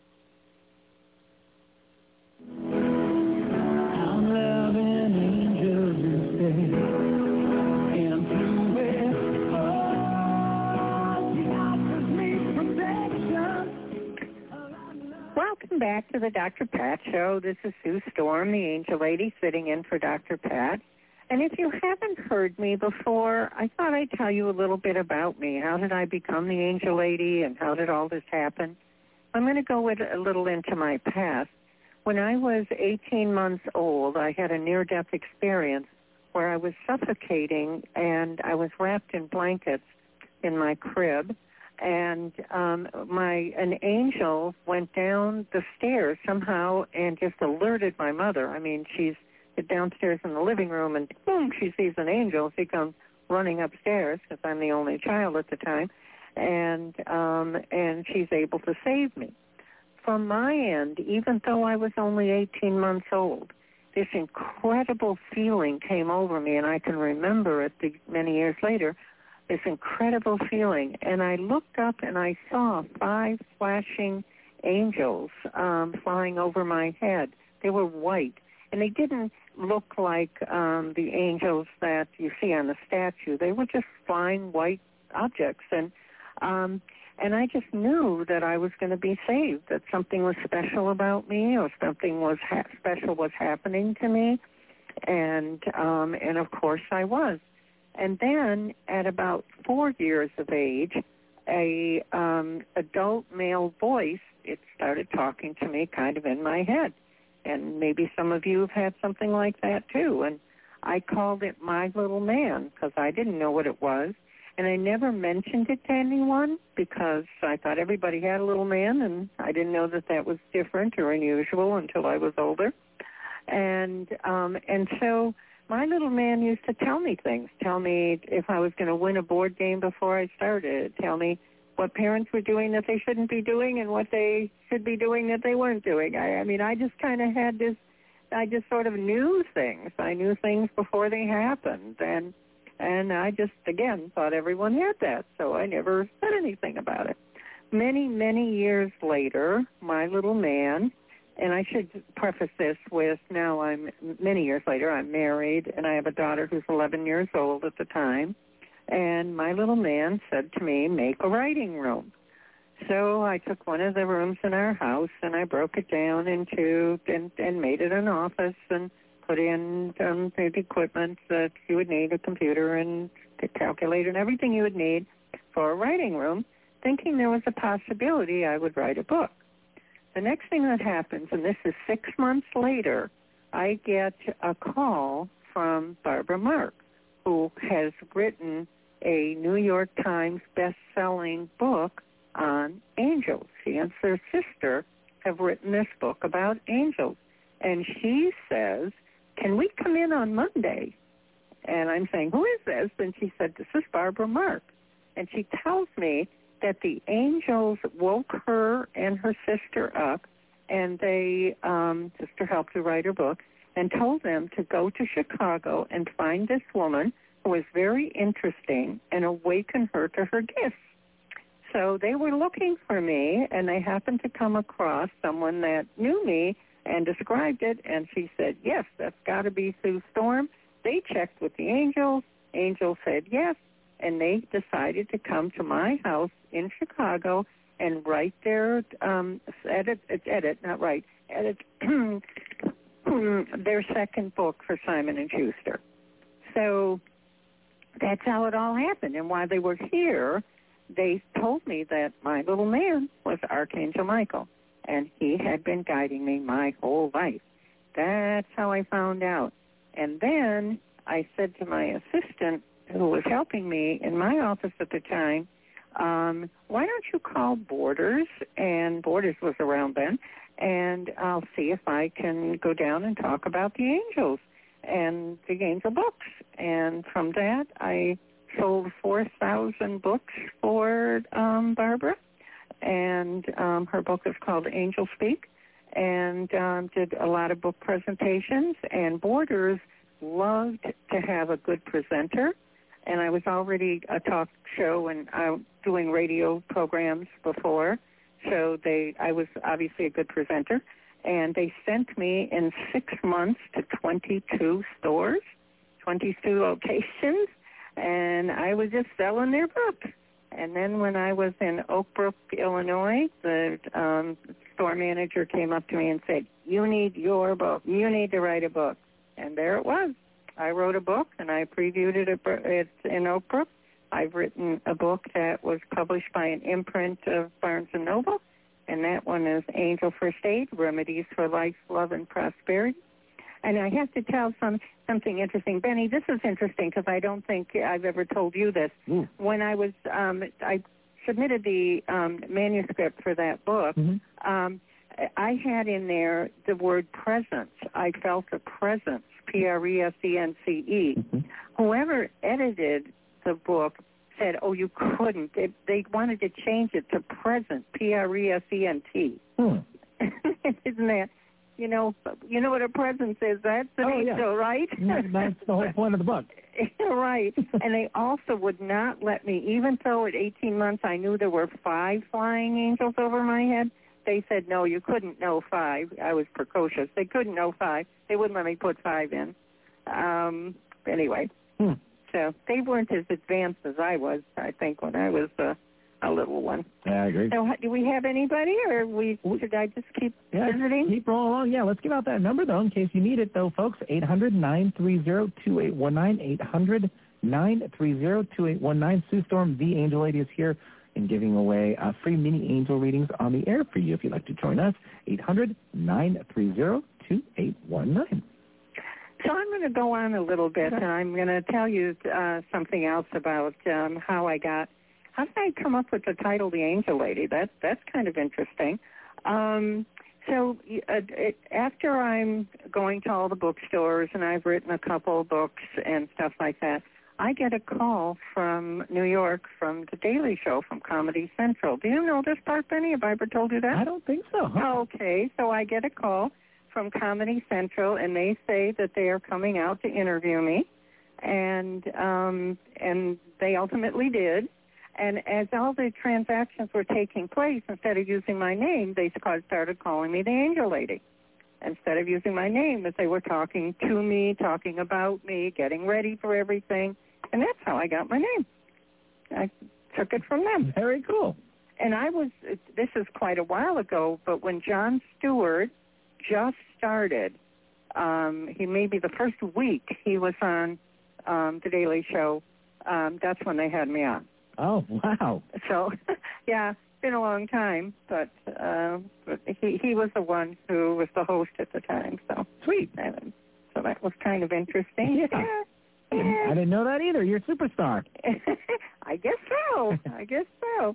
Welcome back to the Doctor Pat Show. This is Sue Storm, the Angel Lady, sitting in for Doctor Pat. And if you haven't heard me before, I thought I'd tell you a little bit about me. How did I become the Angel Lady, and how did all this happen? I'm going to go with a little into my past. When I was eighteen months old, I had a near-death experience where I was suffocating, and I was wrapped in blankets in my crib. And um, my an angel went down the stairs somehow and just alerted my mother. I mean, she's downstairs in the living room, and boom, she sees an angel. She comes running upstairs because I'm the only child at the time, and um, and she's able to save me. From my end, even though I was only eighteen months old, this incredible feeling came over me, and I can remember it the, many years later. This incredible feeling, and I looked up and I saw five flashing angels um, flying over my head. They were white, and they didn't look like um, the angels that you see on the statue. They were just flying white objects, and um, and I just knew that I was going to be saved, that something was special about me, or something was ha- special was happening to me, and um, and of course I was. And then at about four years of age, a um, adult male voice, it started talking to me kind of in my head. And maybe some of you have had something like that too. And I called it my little man because I didn't know what it was. And I never mentioned it to anyone because I thought everybody had a little man, and I didn't know that that was different or unusual until I was older. And um, and so my little man used to tell me things, tell me if I was going to win a board game before I started, tell me what parents were doing that they shouldn't be doing and what they should be doing that they weren't doing. I, I mean, I just kind of had this, I just sort of knew things. I knew things before they happened. And and I just, again, thought everyone had that, so I never said anything about it. Many, many years later, my little man, and I should preface this with now I'm, many years later, I'm married, and I have a daughter who's eleven years old at the time, and my little man said to me, make a writing room. So I took one of the rooms in our house, and I broke it down into, and, and made it an office, and put in um, the equipment that you would need, a computer and a calculator and everything you would need for a writing room, thinking there was a possibility I would write a book. The next thing that happens, and this is six months later, I get a call from Barbara Mark, who has written a New York Times best-selling book on angels. She and her sister have written this book about angels. And she says, can we come in on Monday? And I'm saying, who is this? And she said, this is Barbara Mark. And she tells me that the angels woke her and her sister up, and they, um, sister helped to write her book, and told them to go to Chicago and find this woman who was very interesting and awaken her to her gifts. So they were looking for me, and they happened to come across someone that knew me and described it, and she said, yes, that's got to be Sue Storm. They checked with the angels. Angels said yes, and they decided to come to my house in Chicago and write their, um, edit, edit, not write, edit their second book for Simon and Schuster. So that's how it all happened. And while they were here, they told me that my little man was Archangel Michael, and he had been guiding me my whole life. That's how I found out. And then I said to my assistant, who was helping me in my office at the time, um, why don't you call Borders, and Borders was around then, and I'll see if I can go down and talk about the angels and the angel books. And from that, I sold four thousand books for um, Barbara, and um, her book is called Angel Speak, and um, did a lot of book presentations. And Borders loved to have a good presenter, and I was already a talk show and uh, doing radio programs before, so they I was obviously a good presenter. And they sent me in six months to twenty-two stores, twenty-two locations, and I was just selling their books. And then when I was in Oak Brook, Illinois, the um, store manager came up to me and said, you need your book. You need to write a book. And there it was. I wrote a book, and I previewed it at, in Oak Brook. I've written a book that was published by an imprint of Barnes and Noble, and that one is Angel First Aid, Remedies for Life, Love, and Prosperity. And I have to tell some something interesting. Benny, this is interesting because I don't think I've ever told you this. Mm. When I was, um, I submitted the um, manuscript for that book, mm-hmm. um, I had in there the word presence. I felt a presence, P R E S E N C E. Mm-hmm. Whoever edited the book said, oh, you couldn't. They, they wanted to change it to present, P R E S E N T. Hmm. Isn't that? You know, you know what a presence is. That's an oh, angel, yeah. right? Yeah, that's the whole point of the book. Right. And they also would not let me, even though at eighteen months I knew there were five flying angels over my head, they said, no, you couldn't know five. I was precocious. They couldn't know five. They wouldn't let me put five in. Um, anyway, hmm. so they weren't as advanced as I was, I think, when I was uh, a little one. Yeah, I agree. So do we have anybody, or we should I just keep yeah, visiting? Keep rolling along. Yeah, let's give out that number, though, in case you need it, though, folks. eight hundred, nine three zero, two eight one nine, eight hundred, nine three zero, two eight one nine. Sue Storm, the Angel Lady, is here and giving away uh, free mini angel readings on the air for you if you'd like to join us. eight hundred, nine three zero, two eight one nine. So I'm going to go on a little bit, and I'm going to tell you uh, something else about um, how I got, how did I come up with the title, The Angel Lady? That, that's kind of interesting. Um, so uh, it, after I'm going to all the bookstores and I've written a couple of books and stuff like that, I get a call from New York from The Daily Show, from Comedy Central. Do you know this part, Benny? Have I ever told you that? I don't think so. Huh? Okay, so I get a call from Comedy Central, and they say that they are coming out to interview me, and um, and they ultimately did. And as all the transactions were taking place, instead of using my name, they started calling me the Angel Lady. Instead of using my name, as they were talking to me, talking about me, getting ready for everything. And that's how I got my name. I took it from them. Very cool. And I was, this is quite a while ago, but when Jon Stewart just started, um, he maybe the first week he was on um, The Daily Show, um, that's when they had me on. Oh, wow. So, yeah, it's been a long time, but, uh, but he, he was the one who was the host at the time. So Sweet. And, so that was kind of interesting. Yeah. Yeah. I didn't know that either. You're a superstar. I guess so. I guess so.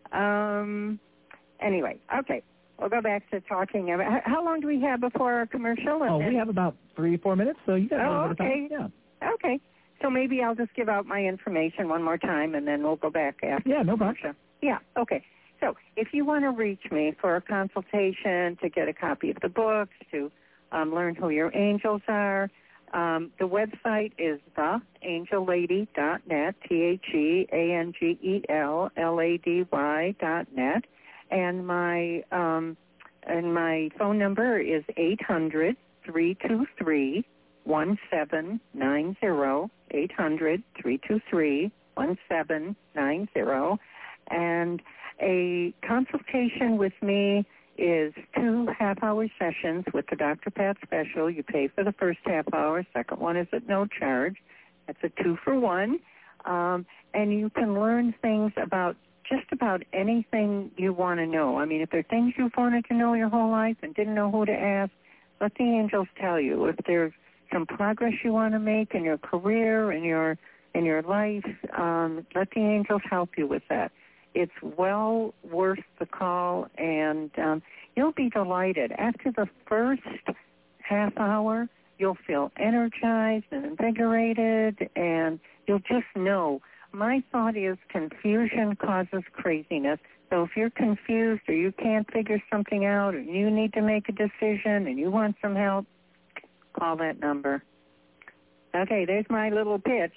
Um, anyway, okay. We'll go back to talking about, how long do we have before our commercial? Oh, we have about three, four minutes, so you got a oh, little bit of okay. time. Yeah. Okay. So maybe I'll just give out my information one more time, and then we'll go back after. Yeah, no problem. Yeah, okay. So if you want to reach me for a consultation, to get a copy of the books, to um, learn who your angels are, um, the website is the angel lady dot net, T H E A N G E L L A D Y dot net, and my um, and my phone number is eight hundred, three two three, one seven nine zero, eight hundred, three two three, one seven nine zero, and a consultation with me is two half-hour sessions with the Doctor Pat special. You pay for the first half hour. Second one is at no charge. That's a two-for-one. Um, and you can learn things about just about anything you want to know. I mean, if there are things you've wanted to know your whole life and didn't know who to ask, let the angels tell you. If there's some progress you want to make in your career, in your in your life, um, let the angels help you with that. It's well worth the call, and um, you'll be delighted. After the first half hour, you'll feel energized and invigorated, and you'll just know. My thought is confusion causes craziness. So if you're confused or you can't figure something out or you need to make a decision and you want some help, call that number. Okay, there's my little pitch.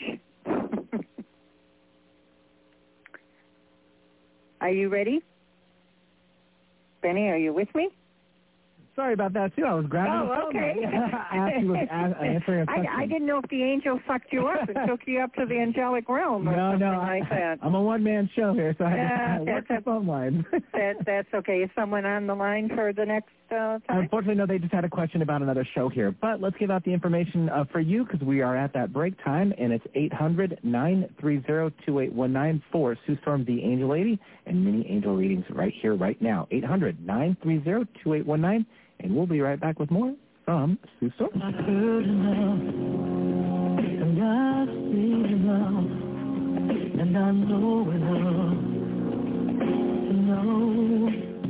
Are you ready? Benny, are you with me? Sorry about that, too. I was grabbing oh, the phone. okay. I asked you was answering a question. I, I didn't know if the angel sucked you up and took you up to the angelic realm or no, something no, like that. I'm a one-man show here, so I have to uh, work the phone line. that, that's okay. Is someone on the line for the next uh, time? Unfortunately, no, they just had a question about another show here. But let's give out the information uh, for you, because we are at that break time, and it's eight hundred, nine three zero, two eight one nine for Sue Storm, the Angel Lady, and mini angel readings right here, right now. eight hundred, nine three zero, two eight one nine. And we'll be right back with more from Sue Storm. I've heard enough, and I've seen enough, and I know enough to know.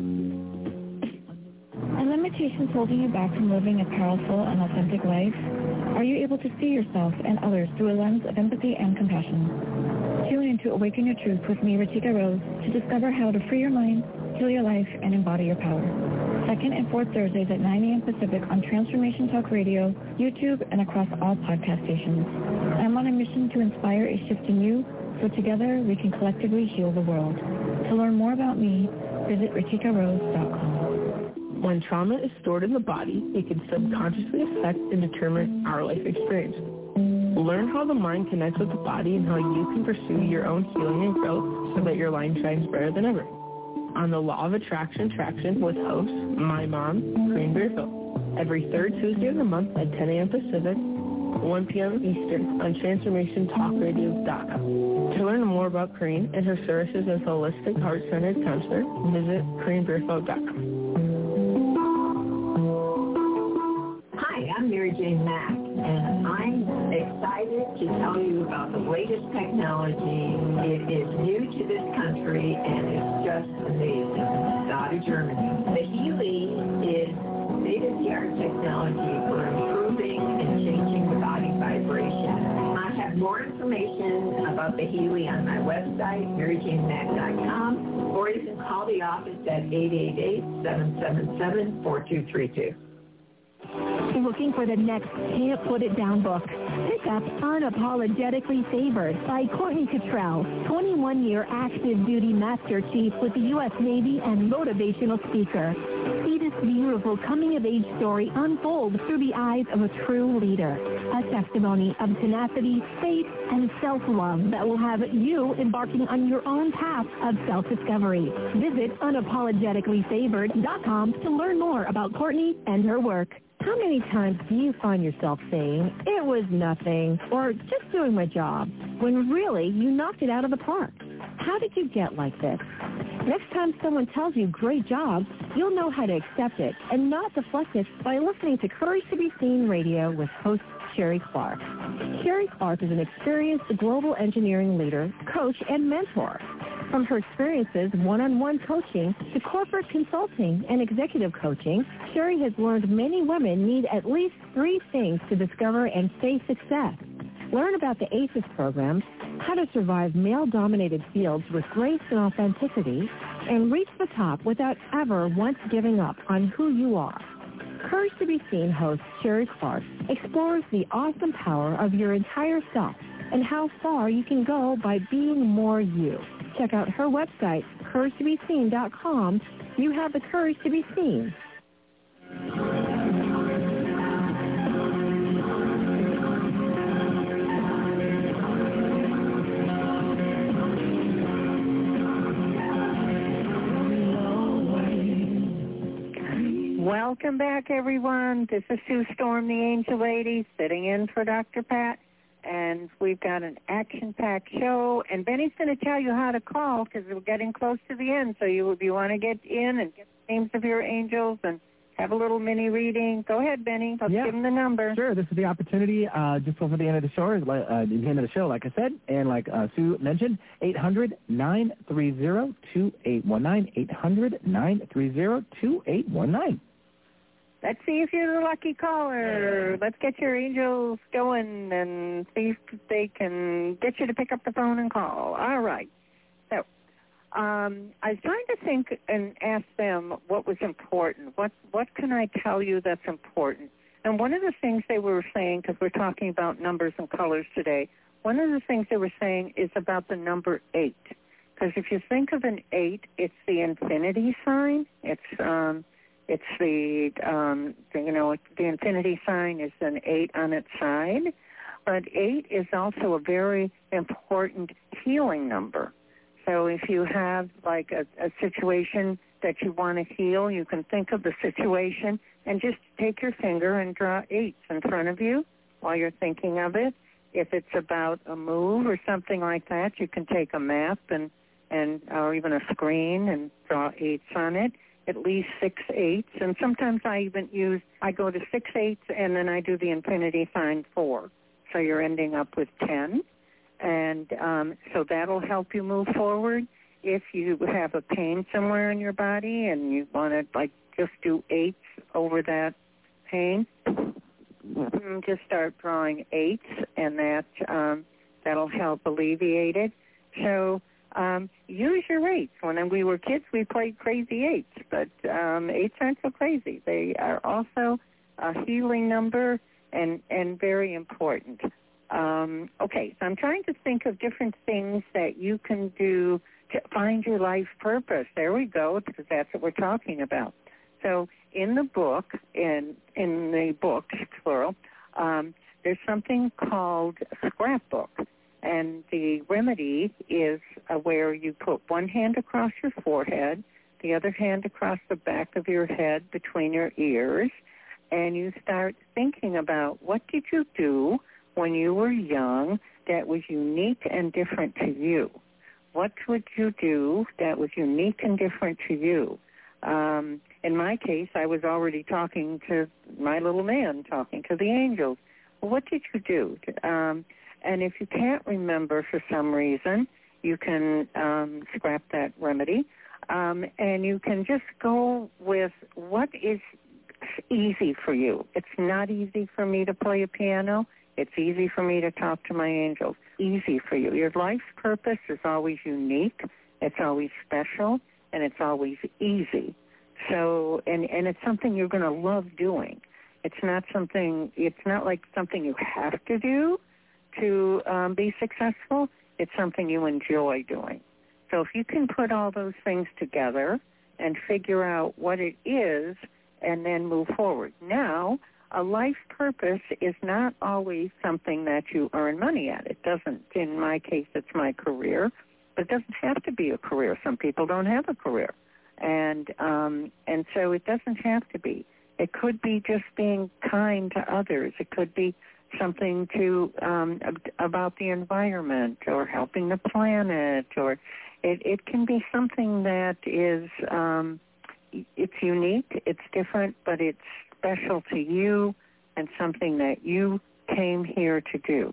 Are limitations holding you back from living a powerful and authentic life? Are you able to see yourself and others through a lens of empathy and compassion? Tune in to Awaken Your Truth with me, Ratika Rose, to discover how to free your mind, heal your life, and embody your power. Second and fourth Thursdays at nine a.m. Pacific on Transformation Talk Radio, YouTube, and across all podcast stations. I'm on a mission to inspire a shift in you, so together we can collectively heal the world. To learn more about me, visit ratika rose dot com. When trauma is stored in the body, it can subconsciously affect and determine our life experience. Learn how the mind connects with the body and how you can pursue your own healing and growth so that your light shines brighter than ever. On the Law of Attraction Traction with host, my mom, Corinne Beerfield, every third Tuesday of the month at ten a.m. Pacific, one p.m. Eastern on Transformation Talk Radio dot com. To learn more about Corinne and her services as a holistic, heart-centered counselor, visit Corinne Beerfield dot com. Hi, I'm Mary Jane Mack, and I'm excited to tell you about the latest technology. It is new to this country, and it's just amazing. It's out of Germany. The Healy is state-of-the-art technology for improving and changing the body vibration. I have more information about the Healy on my website, mary jane mack dot com, or you can call the office at eight eight eight, seven seven seven, four two three two. Looking for the next Can't Put It Down book? Pick up Unapologetically Favored by Courtney Cottrell, twenty-one-year active duty Master Chief with the U S Navy and motivational speaker. See this beautiful coming-of-age story unfold through the eyes of a true leader. A testimony of tenacity, faith, and self-love that will have you embarking on your own path of self-discovery. Visit unapologetically favored dot com to learn more about Courtney and her work. How many times do you find yourself saying, it was nothing, or just doing my job, when really you knocked it out of the park? How did you get like this? Next time someone tells you great job, you'll know how to accept it and not deflect it by listening to Courage to be Seen Radio with host Sherry Clark. Sherry Clark is an experienced global engineering leader, coach, and mentor. From her experiences one-on-one coaching to corporate consulting and executive coaching, Sherry has learned many women need at least three things to discover and face success. Learn about the A C E S program, how to survive male-dominated fields with grace and authenticity, and reach the top without ever once giving up on who you are. Courage to be Seen host Sherry Clark explores the awesome power of your entire self and how far you can go by being more you. Check out her website, courage to be seen dot com. You have the courage to be seen. Welcome back, everyone. This is Sue Storm, the Angel Lady, sitting in for Doctor Pat. And we've got an action-packed show. And Benny's going to tell you how to call because we're getting close to the end. So you, if you want to get in and get the names of your angels and have a little mini reading, go ahead, Benny. Let's yeah. give them the number. Sure. This is the opportunity uh, just before the end of the show, uh, the end of the show, like I said. And like uh, Sue mentioned, eight hundred, nine three zero, two eight one nine, eight hundred, nine three zero, two eight one nine. Let's see if you're the lucky caller. Let's get your angels going and see if they can get you to pick up the phone and call. All right. So um, I was trying to think and ask them what was important. What what can I tell you that's important? And one of the things they were saying, because we're talking about numbers and colors today, one of the things they were saying is about the number eight. Because if you think of an eight, it's the infinity sign. It's... Um, It's the, um, you know, the infinity sign is an eight on its side. But eight is also a very important healing number. So if you have, like, a, a situation that you want to heal, you can think of the situation and just take your finger and draw eights in front of you while you're thinking of it. If it's about a move or something like that, you can take a map and, and or even a screen and draw eights on it. At least six eights, and sometimes I even use, I go to six eights, and then I do the infinity sign four. So you're ending up with ten, and um, so that'll help you move forward. If you have a pain somewhere in your body and you want to, like, just do eights over that pain, just start drawing eights, and that, um, that'll help alleviate it. So Um, use your eights. When we were kids, we played crazy eights, but um, eights aren't so crazy. They are also a healing number and, and very important. Um, okay, so I'm trying to think of different things that you can do to find your life purpose. There we go, because that's what we're talking about. So in the book, in, in the books, plural, um, there's something called a scrapbook. And the remedy is uh, where you put one hand across your forehead, the other hand across the back of your head between your ears, and you start thinking about what did you do when you were young that was unique and different to you? What would you do that was unique and different to you? Um, in my case, I was already talking to my little man, talking to the angels. Well, what did you do? Um And if you can't remember for some reason, you can um, scrap that remedy, um, and you can just go with what is easy for you. It's not easy for me to play a piano. It's easy for me to talk to my angels. Easy for you. Your life's purpose is always unique. It's always special, and it's always easy. So, and, and it's something you're going to love doing. It's not something, it's not like something you have to do to um, be successful. It's something you enjoy doing. So if you can put all those things together and figure out what it is and then move forward. Now, a life purpose is not always something that you earn money at. It doesn't, in my case, it's my career, but it doesn't have to be a career. Some people don't have a career. And um, and so it doesn't have to be. It could be just being kind to others. It could be something to um, about the environment or helping the planet, or it, it can be something that is um, it's unique, it's different, but it's special to you and something that you came here to do.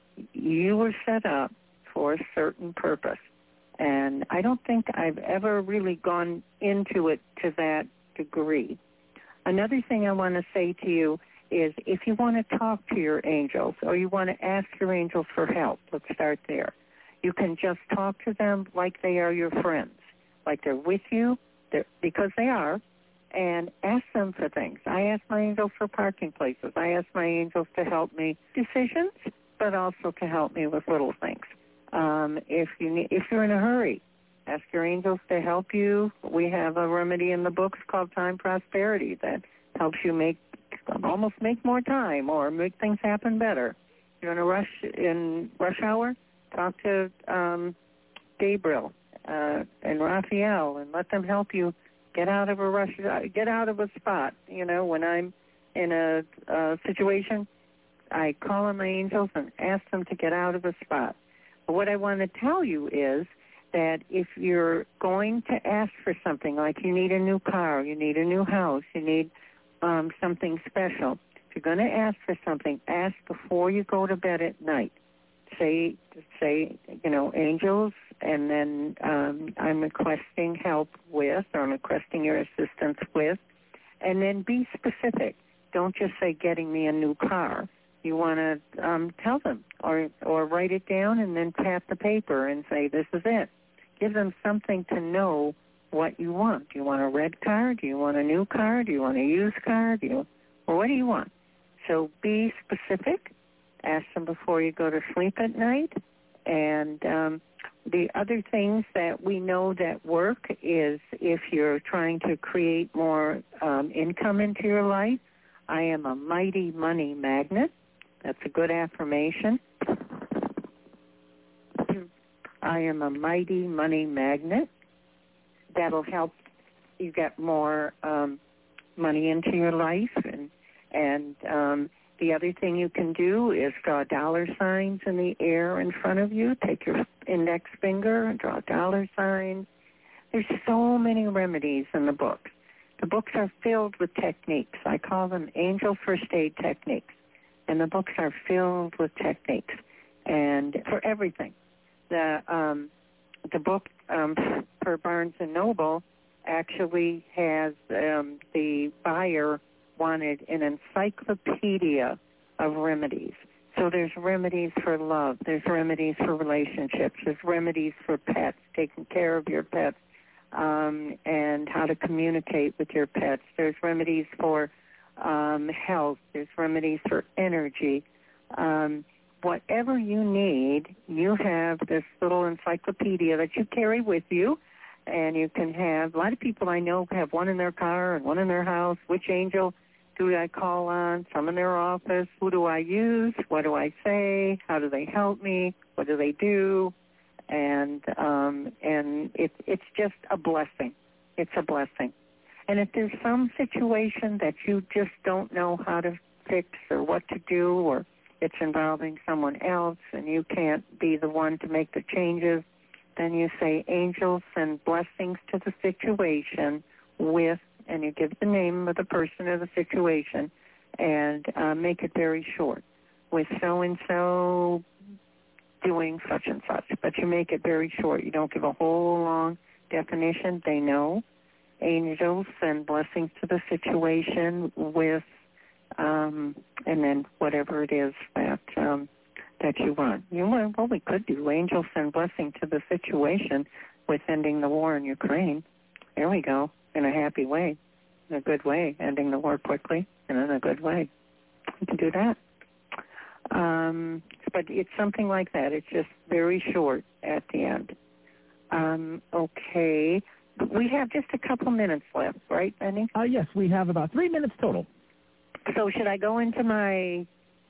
You were set up for a certain purpose. And I don't think I've ever really gone into it to that degree. Another thing I want to say to you is if you want to talk to your angels or you want to ask your angels for help, let's start there. You can just talk to them like they are your friends, like they're with you, they're, because they are, and ask them for things. I ask my angels for parking places. I ask my angels to help me decisions, but also to help me with little things. Um, if you need, if you're in a hurry, ask your angels to help you. We have a remedy in the books called Time Prosperity that helps you make almost make more time or make things happen better. If you're in a rush in rush hour, talk to um, Gabriel uh, and Raphael and let them help you get out of a rush, get out of a spot. You know, when I'm in a, a situation, I call on my angels and ask them to get out of a spot. What I want to tell you is that if you're going to ask for something, like you need a new car, you need a new house, you need um, something special, if you're going to ask for something, ask before you go to bed at night. Say, say, you know, angels, and then um, I'm requesting help with, or I'm requesting your assistance with, and then be specific. Don't just say getting me a new car. You want to um, tell them or or write it down and then tap the paper and say, this is it. Give them something to know what you want. Do you want a red car? Do you want a new car? Do you want a used car? Do you, or what do you want? So be specific. Ask them before you go to sleep at night. And um, the other things that we know that work is if you're trying to create more um, income into your life, I am a mighty money magnet. That's a good affirmation. I am a mighty money magnet. That'll help you get more um, money into your life. And, and um, the other thing you can do is draw dollar signs in the air in front of you. Take your index finger and draw dollar signs. There's so many remedies in the books. The books are filled with techniques. I call them angel first aid techniques. And the books are filled with techniques, and for everything. The um, the book um, for Barnes and Noble actually has um, the buyer wanted an encyclopedia of remedies. So there's remedies for love, there's remedies for relationships, there's remedies for pets, taking care of your pets, um, and how to communicate with your pets. There's remedies for Um, health, there's remedies for energy. Um, whatever you need, you have this little encyclopedia that you carry with you, and you can have, a lot of people I know have one in their car and one in their house. Which angel do I call on? Some in their office. Who do I use? What do I say? How do they help me? What do they do? And um, and it, it's just a blessing. It's a blessing. And if there's some situation that you just don't know how to fix or what to do, or it's involving someone else and you can't be the one to make the changes, then you say, angels, send blessings to the situation with, and you give the name of the person or the situation, and uh, make it very short, with so-and-so doing such and such. But you make it very short. You don't give a whole long definition. They know. angels send blessings to the situation with, um, and then whatever it is that um, that you want. You know, well, we could do angels send blessing to the situation with ending the war in Ukraine. There we go, in a happy way, in a good way, ending the war quickly and in a good way. We can do that. Um, but it's something like that. It's just very short at the end. Um, okay. We have just a couple minutes left, right, Benny? Uh, yes, we have about three minutes total. So should I go into my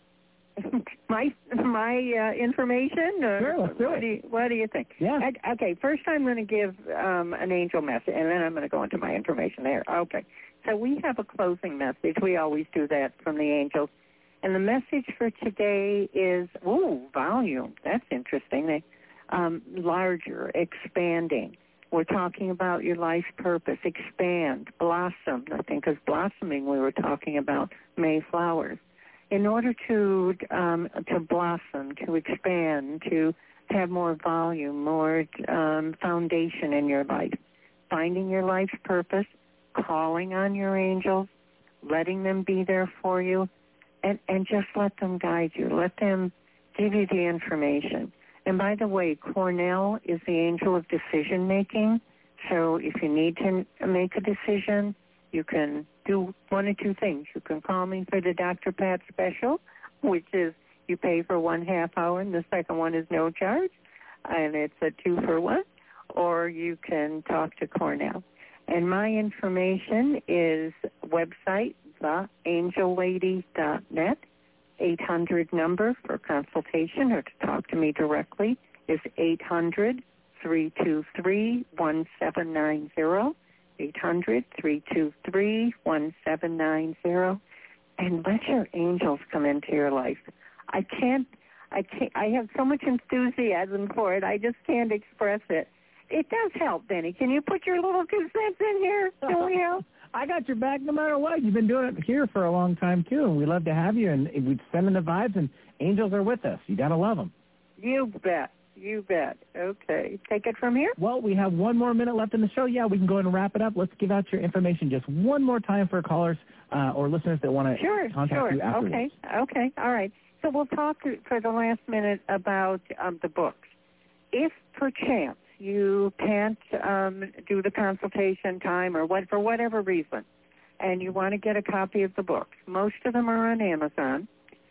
my my uh, information? Or sure, let's do what it. Do you, what do you think? Yeah. I, okay, first I'm going to give um, an angel message, and then I'm going to go into my information there. Okay. So we have a closing message. We always do that from the angels. And the message for today is, ooh, volume. That's interesting. They, um, larger, expanding. We're talking about your life purpose. Expand, blossom. I think because blossoming we were talking about Mayflowers. In order to um, to blossom, to expand, to have more volume, more um, foundation in your life, finding your life's purpose, calling on your angels, letting them be there for you, and, and just let them guide you. Let them give you the information. And by the way, Cornell is the angel of decision-making. So if you need to make a decision, you can do one or two things. You can call me for the Doctor Pat special, which is you pay for one half hour, and the second one is no charge, and it's a two for one. Or you can talk to Cornell. And my information is website, the angel lady dot net. eight hundred number for consultation or to talk to me directly is eight hundred, three two three, one seven nine zero. eight hundred, three two three, one seven nine zero. And let your angels come into your life. I can't, I can't, I have so much enthusiasm for it. I just can't express it. It does help, Benny. Can you put your little two cents in here? Can we help? I got your back no matter what. You've been doing it here for a long time, too, and we love to have you, and we send in the vibes, and angels are with us. You got to love them. You bet. You bet. Okay. Take it from here? Well, we have one more minute left in the show. Yeah, we can go ahead and wrap it up. Let's give out your information just one more time for callers uh, or listeners that want to sure, contact sure. you afterwards. Okay. Okay. All right. So we'll talk for the last minute about um, the books. If, perchance, you can't um, do the consultation time or what for whatever reason, and you want to get a copy of the books, most of them are on Amazon,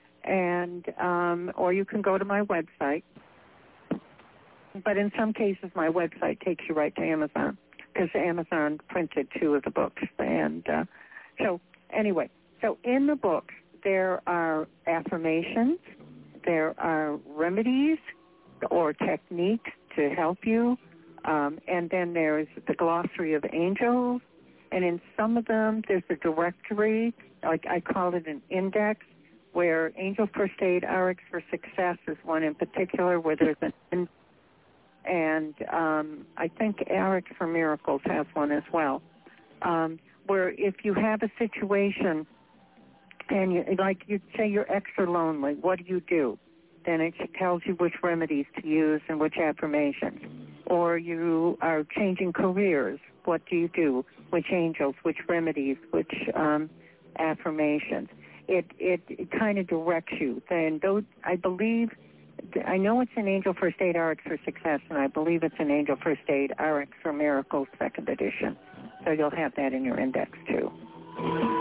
and um, or you can go to my website. But in some cases, my website takes you right to Amazon because Amazon printed two of the books. And uh, so anyway, so in the books, there are affirmations, there are remedies or techniques to help you, um, and then there's the glossary of angels, and in some of them, there's a directory, like I call it an index, where Angel First Aid R X for Success is one in particular, where there's an index. And um, I think R X for Miracles has one as well, um, where if you have a situation and you, like you say you're extra lonely, what do you do? Then it tells you which remedies to use and which affirmations. Or you are changing careers, what do you do? Which angels, which remedies, which um, affirmations? It, it, it kind of directs you. And those, I believe... I know it's an Angel First Aid R X for Success, and I believe it's an Angel First Aid R X for Miracles second edition. So you'll have that in your index, too.